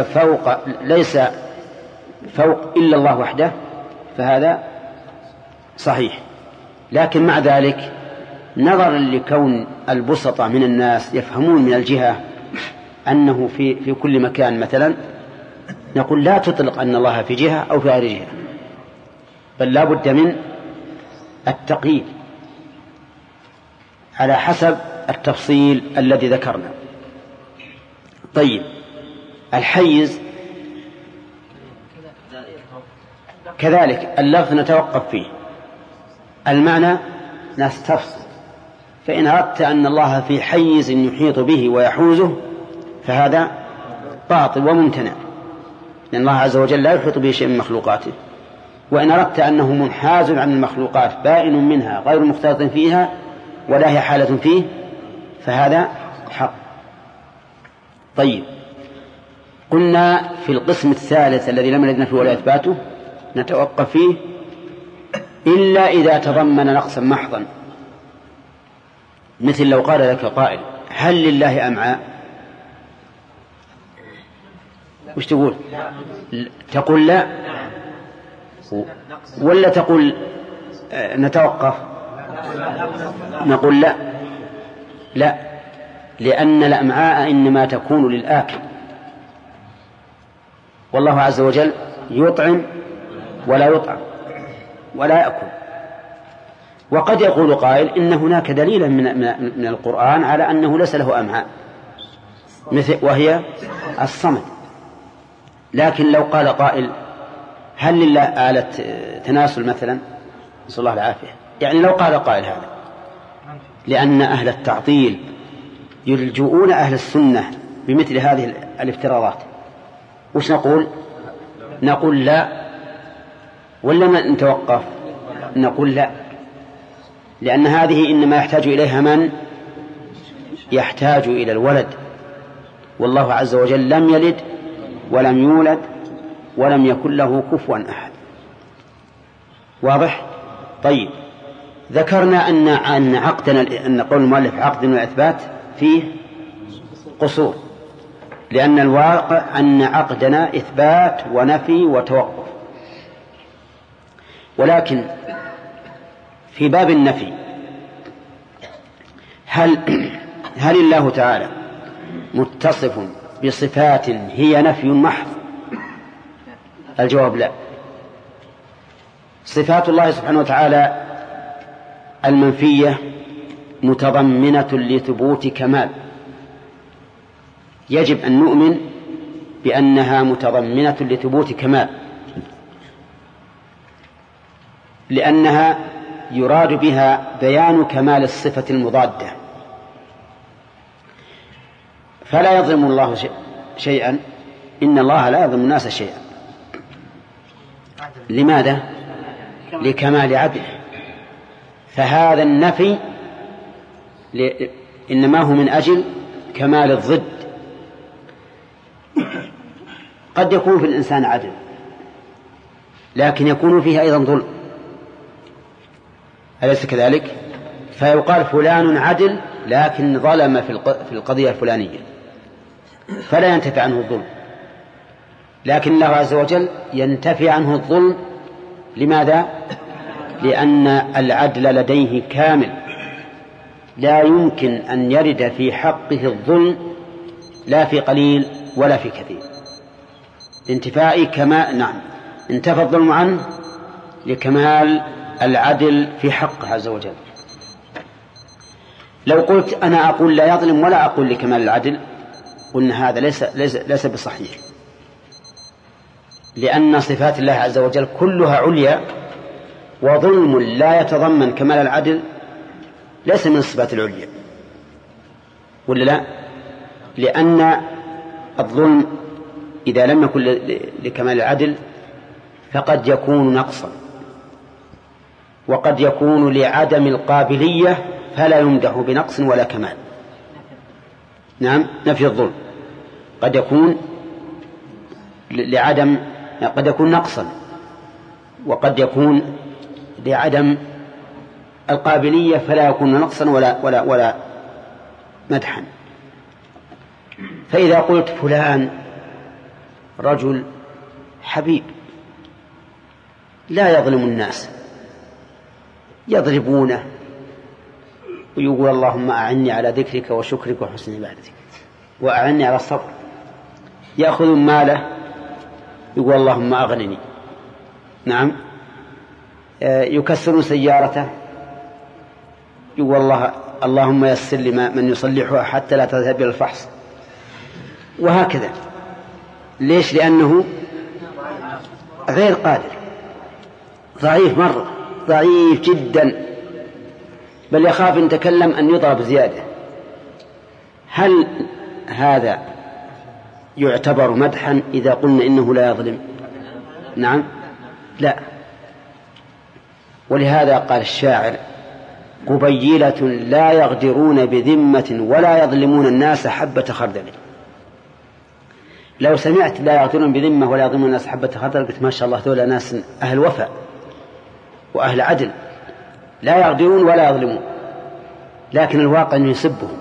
فوق إلا الله وحده، فهذا صحيح. لكن مع ذلك نظرا لكون البسطة من الناس يفهمون من الجهة أنه في كل مكان مثلا، نقول لا تطلق أن الله في جهة أو في غير جهة، بل لا بد من التقييد على حسب التفصيل الذي ذكرنا. طيب، الحيز كذلك اللفظ نتوقف فيه، المعنى نستفصل. فإن أردت أن الله في حيز يحيط به ويحوزه فهذا باطل وممتنع، لأن الله عز وجل لا يحيط به شيء من مخلوقاته. وإن أردت أنه منحاز عن المخلوقات بائن منها غير مختلط فيها ولا هي حالة فيه فهذا حق. طيب، قلنا في القسم الثالث الذي لم نجد فيه ولا إثباته نتوقف فيه إلا إذا تضمن نقصا محضا، مثل لو قال لك قائل: هل لله أمعاء؟ وش تقول؟ تقول لا، ولا تقول نتوقف؟ نقول لا، لأن الأمعاء إنما تكون للآكل، والله عز وجل يطعم ولا يطعم ولا يأكل. وقد يقول قائل إن هناك دليلا من القرآن على أنه ليس له أمعاء، وهي الصمد. لكن لو قال قائل: هل لله آلة تناسل مثلا؟ نسأل الله العافية. يعني لو قال قائل هذا، لأن أهل التعطيل يلجؤون أهل السنة بمثل هذه الافتراضات، وش نقول؟ نقول لا، ولا ما نتوقف؟ نقول لا، لأن هذه إنما يحتاج إليها من يحتاج إلى الولد، والله عز وجل لم يلد ولم يولد ولم يكن له كفوا أحد. واضح؟ طيب، ذكرنا أن عقدنا، أن قول المؤلف عقد وإثبات فيه قصور، لأن الواقع أن عقدنا إثبات ونفي وتوقف. ولكن في باب النفي هل الله تعالى متصف بصفات هي نفي محض؟ الجواب لا. صفات الله سبحانه وتعالى المنفية متضمنة لثبوت كمال، يجب أن نؤمن بأنها متضمنة لثبوت كمال، لأنها يراد بها بيان كمال الصفة المضادة. فلا يظلم الله شيئا، إن الله لا يظلم الناس شيئا. لماذا؟ لكمال عدله، فهذا النفي إنما هو من أجل كمال الضد. قد يكون في الإنسان عدل لكن يكون فيه أيضا ظلم، أليس كذلك؟ فيقال فلان عدل لكن ظلم في القضية الفلانية فلا ينتفع عنه الظلم، لكن الله عز وجل ينتفي عنه الظلم. لماذا؟ لأن العدل لديه كامل، لا يمكن أن يرد في حقه الظلم لا في قليل ولا في كثير، انتفاء انتفى الظلم عنه لكمال العدل في حقه عز وجل. لو قلت أنا أقول لا يظلم ولا أقول لكمال العدل، قلنا هذا ليس بصحيح، لأن صفات الله عز وجل كلها عليا، وظلم لا يتضمن كمال العدل ليس من الصفات العليا، ولا لا؟ لأن الظلم إذا لم يكن لكمال العدل فقد يكون نقصا، وقد يكون لعدم القابلية فلا يمدح بنقص ولا كمال. نعم، نفي الظلم قد يكون قد يكون نقصا، وقد يكون لعدم القابلية فلا يكون نقصا ولا مدحا. فإذا قلت فلان رجل حبيب لا يظلم الناس، يضربونه ويقول اللهم أعني على ذكرك وشكرك وحسن عبادتك وأعني على الصبر، يأخذ ماله يقول اللهم أغنني، نعم، يكسر سيارته يقول اللهم يسر لي من يصلحها حتى لا تذهب إلى الفحص، وهكذا. ليش؟ لأنه غير قادر، ضعيف مرة، ضعيف جدا، بل يخاف إن تكلم أن يضرب زيادة. هل هذا يعتبر مدحا إذا قلنا إنه لا يظلم؟ نعم، لا. ولهذا قال الشاعر قبيلة لا يغدرون بذمة ولا يظلمون الناس حبة خردل. لو سمعت لا يغدرون بذمة ولا يظلمون الناس حبة خردل قلت ما شاء الله ذولا ناس أهل وفاء وأهل عدل، لا يغدرون ولا يظلمون، لكن الواقع أنه يسبهم،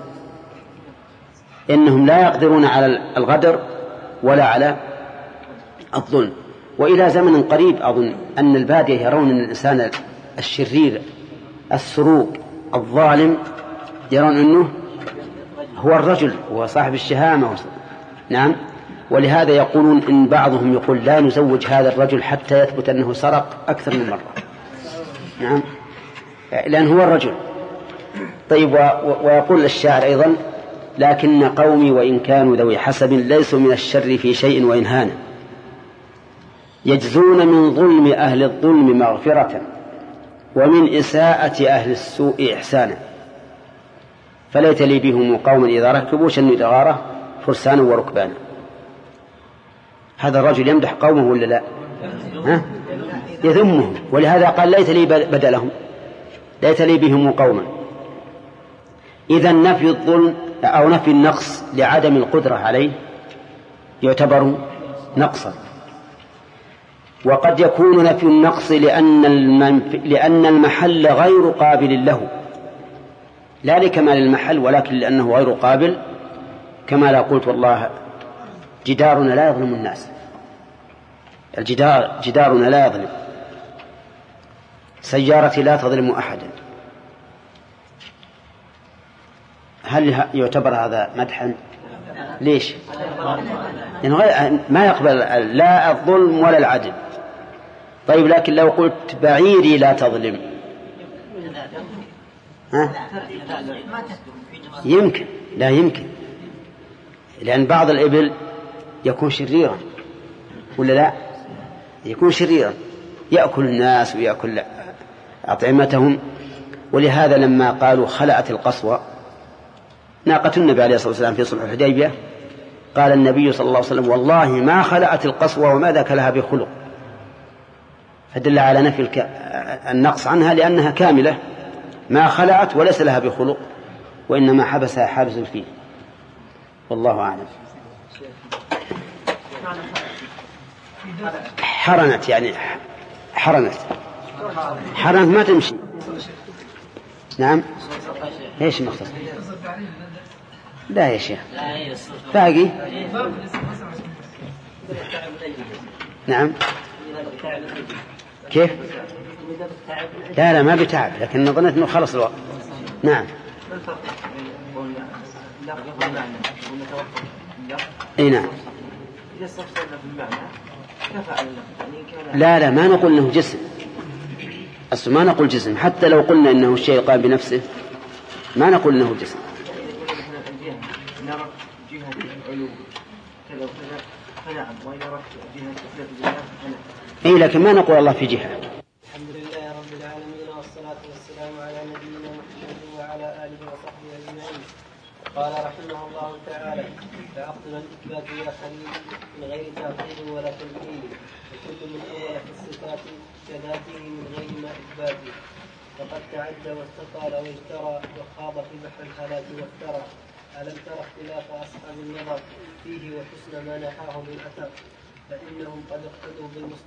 إنهم لا يقدرون على الغدر ولا على الظلم. وإلى زمن قريب أظن أن البادية يرون أن الإنسان الشرير السروق الظالم يرون أنه هو الرجل، هو صاحب الشهامة. نعم، ولهذا يقولون إن بعضهم يقول لا نزوج هذا الرجل حتى يثبت أنه سرق أكثر من مرة. نعم، لأن هو الرجل. طيب، ويقول الشاعر أيضا لكن قومي وإن كانوا ذوي حسب ليسوا من الشر في شيء وإن هانا، يجزون من ظلم أهل الظلم مغفرة ومن إساءة أهل السوء إحسانا، فليت لي بهم قوما إذا ركبوا شنوا دغارة فرسانا وركبانا. هذا الرجل يمدح قومه ولا لا؟ يذمهم، ولهذا قال ليت لي بدلهم، ليت لي بهم قوما. إذا نفي الظلم أو نفي النقص لعدم القدرة عليه يعتبر نقصا. وقد يكون نفي النقص لأن المحل غير قابل له، لا لكمال المحل ولكن لأنه غير قابل، كما لا قلت والله جدارنا لا يظلم الناس، جدارنا لا يظلم، سيارتي لا تظلم أحدا. هل يعتبر هذا مدحا؟ ليش؟ يعني ما يقبل لا الظلم ولا العدل. طيب، لكن لو قلت بعيري لا تظلم، يمكن؟ لا يمكن، لأن بعض الإبل يكون شريرا ولا لا؟ يكون شريرا، يأكل الناس ويأكل أطعمتهم. ولهذا لما قالوا خلأت القصوى ناقة النبي عليه الصلاة والسلام في صلح الحديبية، قال النبي صلى الله عليه وسلم والله ما خلأت القصوى وما ذاك لها بخلق، فدل على نفي النقص عنها لأنها كاملة ما خلعت وليس لها بخلق، وإنما حبسها حابس الفيل. والله أعلم. حرنت يعني حرنت ما تمشي. نعم. ايش مختصر؟ لا يا شيخ باقي. نعم. كيف؟ لا ما بتعب، لكن ظنيت انه خلص الوقت. نعم. اي نعم. لا ما نقول انه جسم، أصلا ما نقول جسم، حتى لو قلنا انه الشيء قام بنفسه ما نقول انه جسم. اي لكن ما نقول الله في جهة. الحمد لله رب العالمين، والصلاة والسلام على نبينا محمد وعلى آله وصحبه أجمعين. قال رحمه الله تعالى: فعقد الإثبات يا خليل من غير تعطيل ولا تمثيل، وكل من أول في الصفات كذاته من غير ما إثباته، فقد تعدى واستطال واجترى وخاض في بحر الهلاك وافترى. ألم تر اختلاف أصحاب النظر فيه وحسن ما نحاه بالأثر، فإنهم قد اقتدوا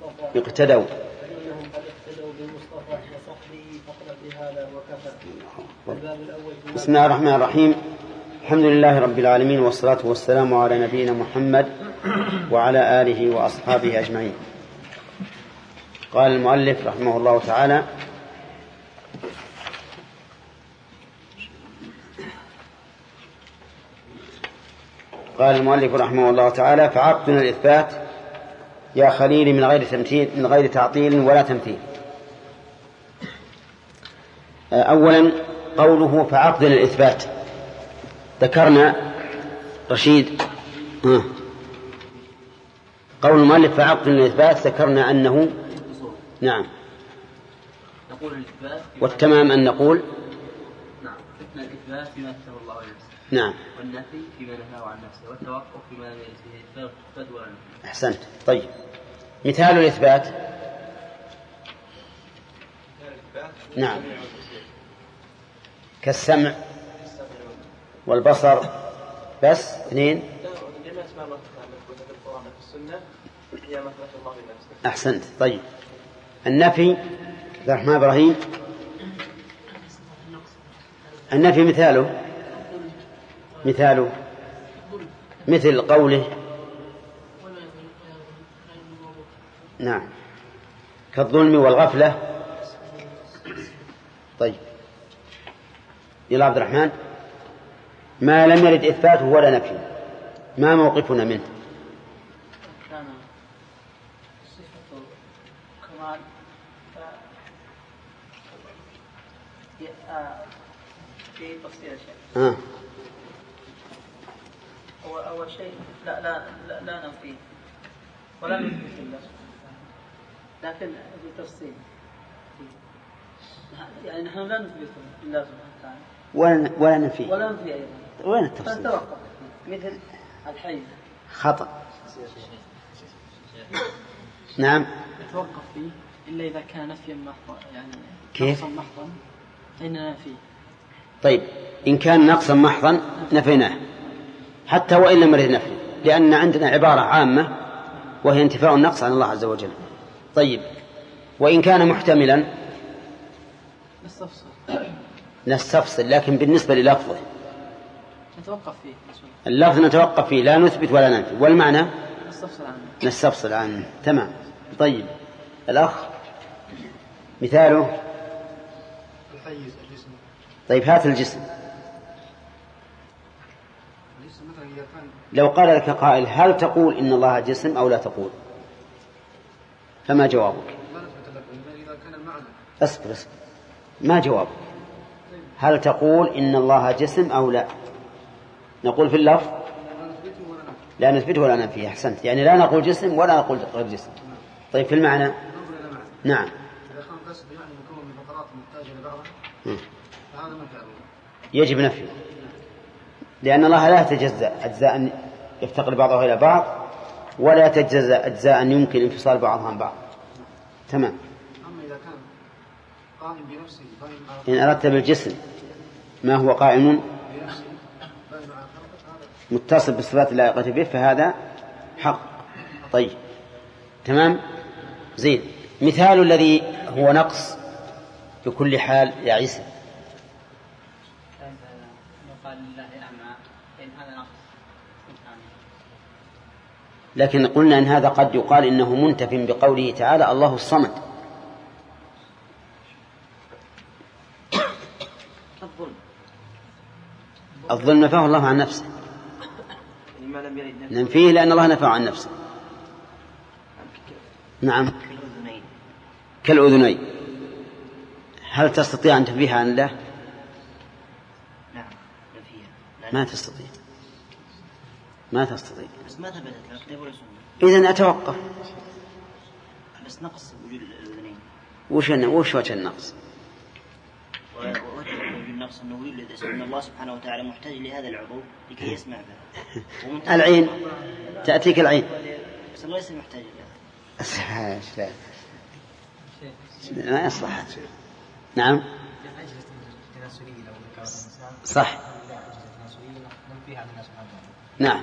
بالمصطفى وصحبه فاقرأ بهذا وكفى. الباب الأول. بسم الله الرحمن الرحيم. الحمد لله رب العالمين، والصلاة والسلام على نبينا محمد وعلى آله وأصحابه أجمعين. قال المؤلف رحمه الله تعالى: فعقدنا الإثبات يا خليل من غير تعطيل ولا تمثيل. أولا قوله فعقدنا الإثبات، ذكرنا رشيد قول المؤلف فعقدنا الإثبات، ذكرنا أنه نعم نقول الإثبات، والتمام أن نقول نعم الإثبات فيما أثبته الله لنفسه، نعم، والنفي فيما نهاه عن نفسه، والتوقف فيما لم يثبت ولا نفي. أحسنت. طيب مثال الإثبات. نعم، كالسمع والبصر، بس اثنين. أحسنت. طيب النفي عبد الرحمن إبراهيم، النفي مثاله مثل قوله نعم كالظلم والغفلة. طيب يلا عبد الرحمن، ما لم يرد إثباته ولا نفي ما موقفنا منه؟ كان صفة كمال في تفصيل شيء. أول شيء لا نفي ولا نثبت الله، لكن بتفصيل يعني نحن لا نثبت الله سبحانه وتعالى ولا نفي أيضا. وين التفصيل؟ فنتوقف مثل الحي خطأ. نعم نتوقف فيه إلا إذا كان نفيا محضا، يعني كيف؟ نقصا محضا فإننا نفيه. طيب إن كان نقصا محضا نفيناه حتى وإن لم يرد نفي، لأن عندنا عبارة عامة وهي انتفاء النقص عن الله عز وجل. طيب وإن كان محتملا نستفصل، لكن بالنسبة للفظه نتوقف فيه، اللفظ نتوقف فيه لا نثبت ولا ننفي، والمعنى نستفصل عنه. تمام. طيب الأخ مثاله الحيز الجسم. طيب هات الجسم. لو قال لك قائل هل تقول إن الله جسم أو لا تقول؟ فما جوابك؟ أصبر ما جوابك؟ هل تقول إن الله جسم أو لا؟ نقول في اللفظ لا نثبته ولا ننفيه. أحسنت، يعني لا نقول جسم ولا نقول غير جسم. طيب في المعنى نعم يجب نفيه، لأن الله لا يتجزأ أجزاء يفتقر بعضها إلى بعض، ولا يتجزأ أجزاء يمكن انفصال بعضها عن بعض. تمام. أما إذا كان إن أردت بالجسم ما هو قائم متصل بالصفات اللائقة به فهذا حق. طيب تمام زين. مثال الذي هو نقص بكل حال يا عيسى. يقال لله أعمى إن هذا نقص، لكن قلنا إن هذا قد يقال إنه منتف بقوله تعالى الله الصمد. الظلم نفاه الله عن نفسه، ننفيه لأن الله نفاه عن نفسه. نعم كالأذنين. هل تستطيع أن تنفيها عن الله؟ نعم نفيها. ما تستطيع، ما تستطيع. بس ما ثبتت لا كتاب ولا سنة. إذن أتوقف. بس نقص وجود الأذنين. وش وجه النقص؟ وجه النقص أنه يولد أن الله سبحانه وتعالى محتاج لهذا العضو لكي يسمع به. العين تأتيك العين. بس الله ليس محتاج لهذا. ما يصلح. نعم صح. نعم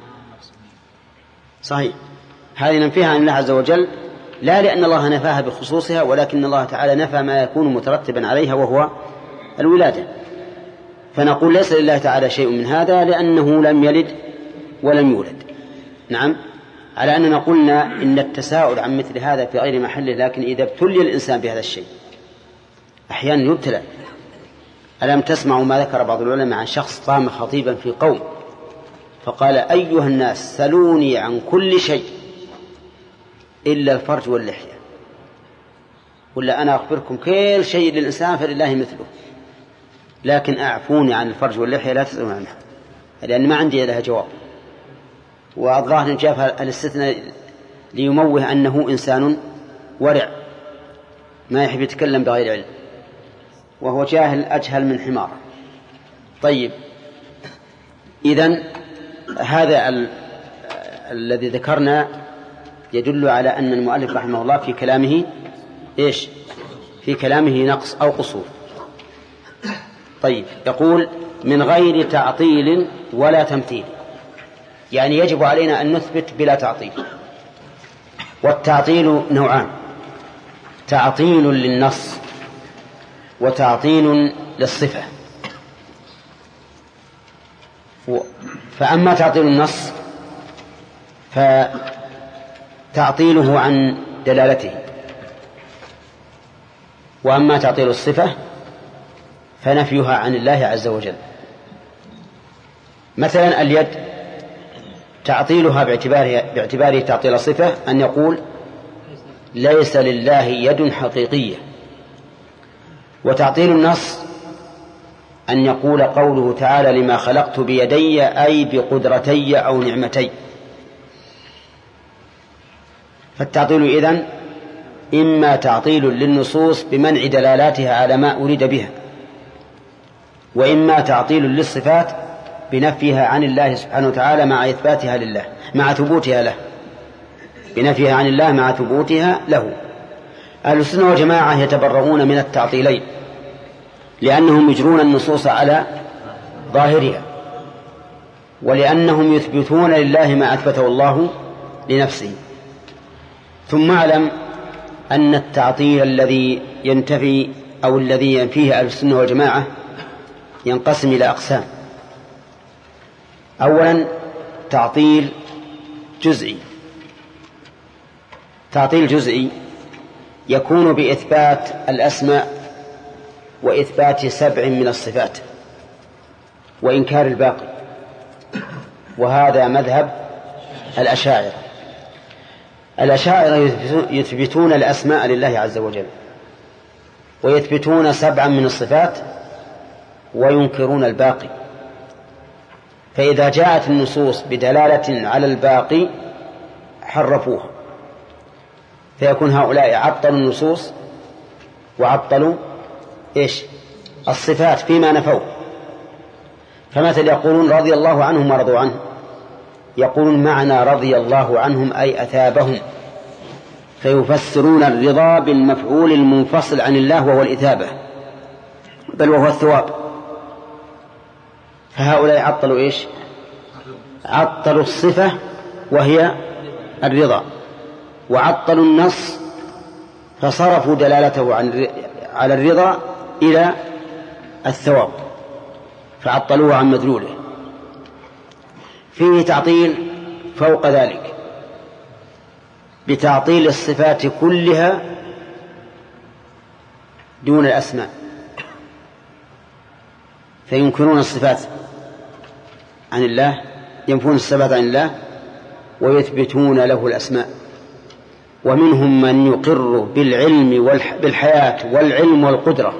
صحيح. هذه ننفيها عن الله عز وجل لا لأن الله نفاها بخصوصها، ولكن الله تعالى نفى ما يكون مترتبا عليها وهو الولادة. فنقول ليس لله تعالى شيء من هذا لأنه لم يلد ولم يولد. نعم على أننا قلنا إن التساؤل عن مثل هذا في غير محله، لكن إذا ابتلي الإنسان بهذا الشيء أحيانا يبتلى. ألم تسمعوا ما ذكر بعض العلماء عن شخص قام خطيبا في قوم فقال أيها الناس سلوني عن كل شيء إلا الفرج واللحية، ولا أنا أخبركم كل شيء للإنسان فلله مثله، لكن أعفوني عن الفرج واللحية لا تسألون عنها لأن ما عندي لها جواب. والظاهر جاء الاستثناء ليموه أنه إنسان ورع ما يحب يتكلم بغير علم، وهو جاهل أجهل من حمار. طيب إذن هذا الذي ذكرنا يدل على أن المؤلف رحمه الله في كلامه إيش؟ في كلامه نقص أو قصور. طيب يقول من غير تعطيل ولا تمثيل، يعني يجب علينا أن نثبت بلا تعطيل. والتعطيل نوعان: تعطيل للنص وتعطيل للصفة. فأما تعطيل النص فتعطيله عن دلالته، وأما تعطيل الصفة فنفيها عن الله عز وجل. مثلا اليد تعطيلها باعتباره تعطيل صفة أن يقول ليس لله يد حقيقية. وتعطيل النص أن يقول قوله تعالى لما خلقت بيدي أي بقدرتي أو نعمتي. فالتعطيل إذن إما تعطيل للنصوص بمنع دلالاتها على ما أريد بها، وإما تعطيل للصفات بنفيها عن الله سبحانه وتعالى مع إثباتها لله مع ثبوتها له، بنفيها عن الله مع ثبوتها له. أهل السنة والجماعة يتبرؤون من التعطيلين لأنهم يجرون النصوص على ظاهرها، ولأنهم يثبتون لله ما أثبته الله لنفسه. ثم اعلم أن التعطيل الذي ينتفي أو الذي ينفيه أهل السنة والجماعة ينقسم إلى أقسام. أولا تعطيل جزئي. تعطيل جزئي يكون بإثبات الأسماء وإثبات 7 من الصفات وإنكار الباقي، وهذا مذهب الأشاعرة. الأشاعرة يثبتون الأسماء لله عز وجل ويثبتون 7 من الصفات وينكرون الباقي. فإذا جاءت النصوص بدلالة على الباقي حرفوها، فيكون هؤلاء عطلوا النصوص وعطلوا إيش؟ الصفات فيما نفوه. فمثل يقولون رضي الله عنهم ورضوا عنه، يقولون معنى رضي الله عنهم أي أثابهم، فيفسرون الرضا بالمفعول المنفصل عن الله وهو الإثابة، بل وهو الثواب. فهؤلاء عطلوا إيش؟ عطلوا الصفة وهي الرضا، وعطلوا النص فصرفوا دلالته على الرضا إلى الثواب، فعطلوه عن مدلوله. فيه تعطيل فوق ذلك بتعطيل الصفات كلها دون الأسماء، فينكرون الصفات عن الله، ينفون الصفات عن الله ويثبتون له الأسماء. ومنهم من يقر بالعلم بالحياة والعلم والقدرة،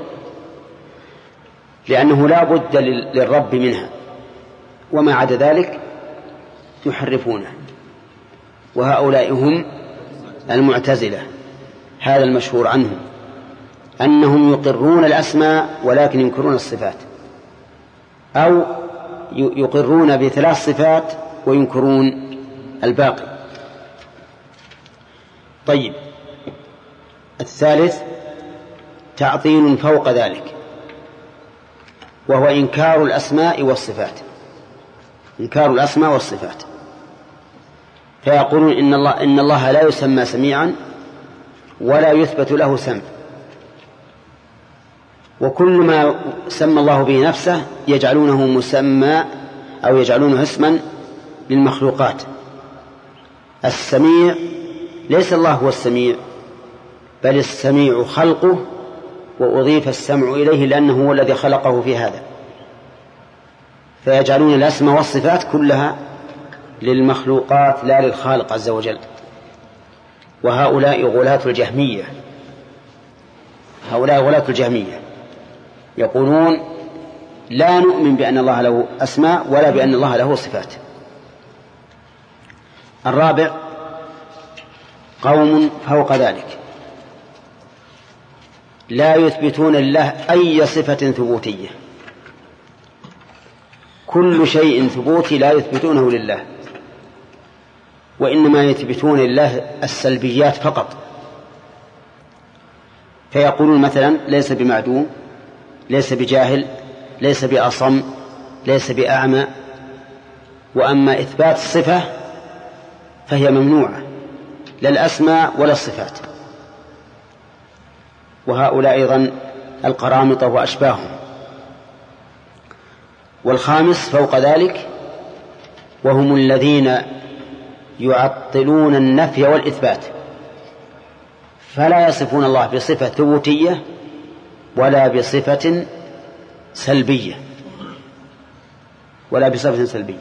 لأنه لا بد للرب منها، وما عدا ذلك يحرفونه. وهؤلاء هم المعتزلة، هذا المشهور عنهم أنهم يقرون الأسماء ولكن ينكرون الصفات، أو يقرون بثلاث صفات وينكرون الباقي. طيب، الثالث تعطيل فوق ذلك، وهو إنكار الأسماء والصفات، إنكار الأسماء والصفات. فيقولون إن الله لا يسمى سميعا ولا يثبت له سمع، وكل ما سمى الله به نفسه يجعلونه مسمى أو يجعلونه اسما للمخلوقات. السميع ليس الله هو السميع، بل السميع خلقه، وأضيف السمع إليه لأنه هو الذي خلقه في هذا. فيجعلون الأسماء والصفات كلها للمخلوقات لا للخالق عز وجل. وهؤلاء غلاة الجهمية، هؤلاء غلاة الجهمية يقولون لا نؤمن بأن الله له أسماء ولا بأن الله له صفات. الرابع قوم فوق ذلك لا يثبتون لله أي صفة ثبوتية، كل شيء ثبوتي لا يثبتونه لله، وإنما يثبتون لله السلبيات فقط. فيقولون مثلا ليس بمعدوم، ليس بجاهل، ليس بأصم، ليس بأعمى. وأما إثبات الصفة فهي ممنوعة، لا الأسماء ولا الصفات. وهؤلاء أيضا القرامطة وأشباههم. والخامس فوق ذلك وهم الذين يعطلون النفي والإثبات، فلا يصفون الله بصفة ثبوتية ولا بصفة سلبية، ولا بصفة سلبية.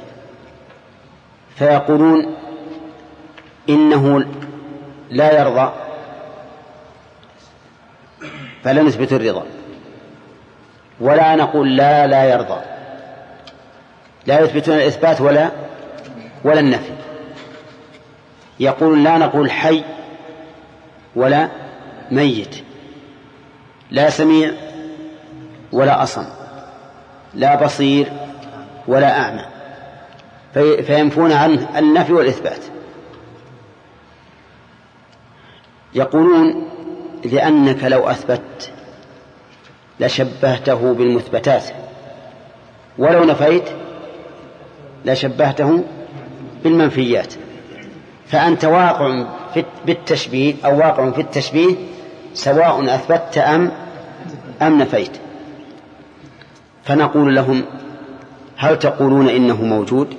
فيقولون إنه لا يرضى، فلا نثبت الرضا، ولا نقول لا يرضى، لا يثبتون الإثبات ولا النفي. يقول لا نقول حي ولا ميت، لا سميع ولا أصم، لا بصير ولا أعمى، فينفون عنه النفي والإثبات. يقولون لأنك لو أثبت لشبهته بالمثبتات، ولو نفيت لشبهته بالمنفيات، فأنت واقع بالتشبيه أو واقع في التشبيه سواء أثبتت أم نفيت. فنقول لهم هل تقولون إنه موجود؟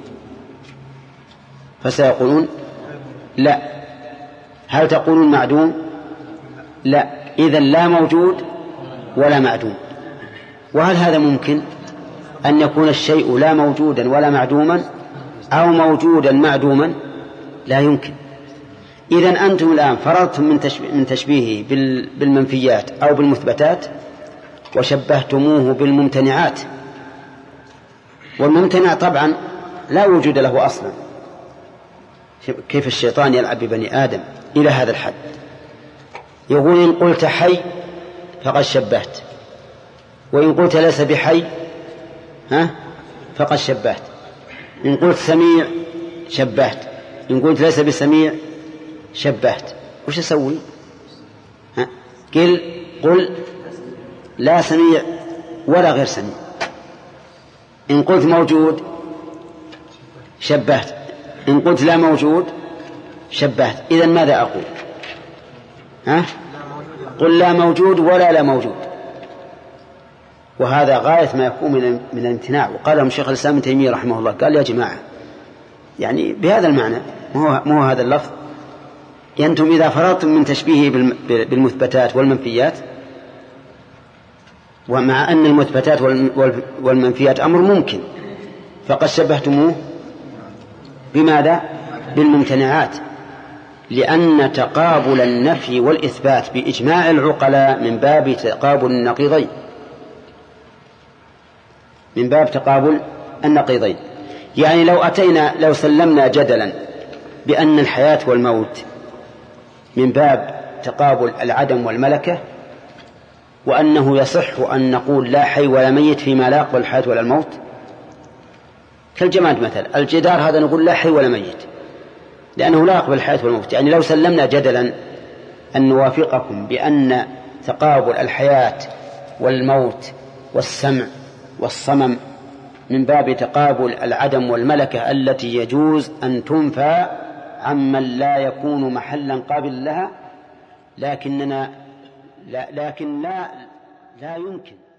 فسيقولون لا. هل تقولون معدوم؟ لا. إذن لا موجود ولا معدوم. وهل هذا ممكن أن يكون الشيء لا موجودا ولا معدوما، أو موجودا معدوما؟ لا يمكن. إذن أنتم الآن فرضتم من تشبيهه بالمنفيات أو بالمثبتات، وشبهتموه بالممتنعات. والممتنع طبعا لا وجود له أصلا. كيف الشيطان يلعب ببني آدم إلى هذا الحد؟ يقول إن قلت حي فقد شبهت، وإن قلت ليس بحي فقد شبهت، إن قلت سميع شبهت، إن قلت ليس بسميع شبهت. وش أسوي؟ قل لا سميع ولا غير سميع. إن قلت موجود شبهت، إن قلت لا موجود شبهت. إذن ماذا أقول؟ قل لا موجود ولا لا موجود، وهذا غاية ما يكون من الامتناع. وقال لهم شيخ الإسلام ابن تيمية رحمه الله، قال يا جماعة يعني بهذا المعنى، مو هذا اللفظ، أنتم إذا فرضتم من تشبيهه بالمثبتات والمنفيات، ومع أن المثبتات والمنفيات أمر ممكن، فقد شبهتموه بماذا؟ بالممتنعات، لأن تقابل النفي والإثبات بإجماع العقلاء من باب تقابل النقيضين، من باب تقابل النقيضين. يعني لو سلمنا جدلا بأن الحياة والموت من باب تقابل العدم والملكة، وأنه يصح أن نقول لا حي ولا ميت فيما لا يقبل الحياة ولا الموت، كالجماد مثلا، الجدار هذا نقول لا حي ولا ميت لأنه لا يقبل الحياة والموت. يعني لو سلمنا جدلا أن نوافقكم بأن تقابل الحياة والموت والسمع والصمم من باب تقابل العدم والملكة التي يجوز أن تنفى عمن لا يكون محلا قابل لها، لكن لا يمكن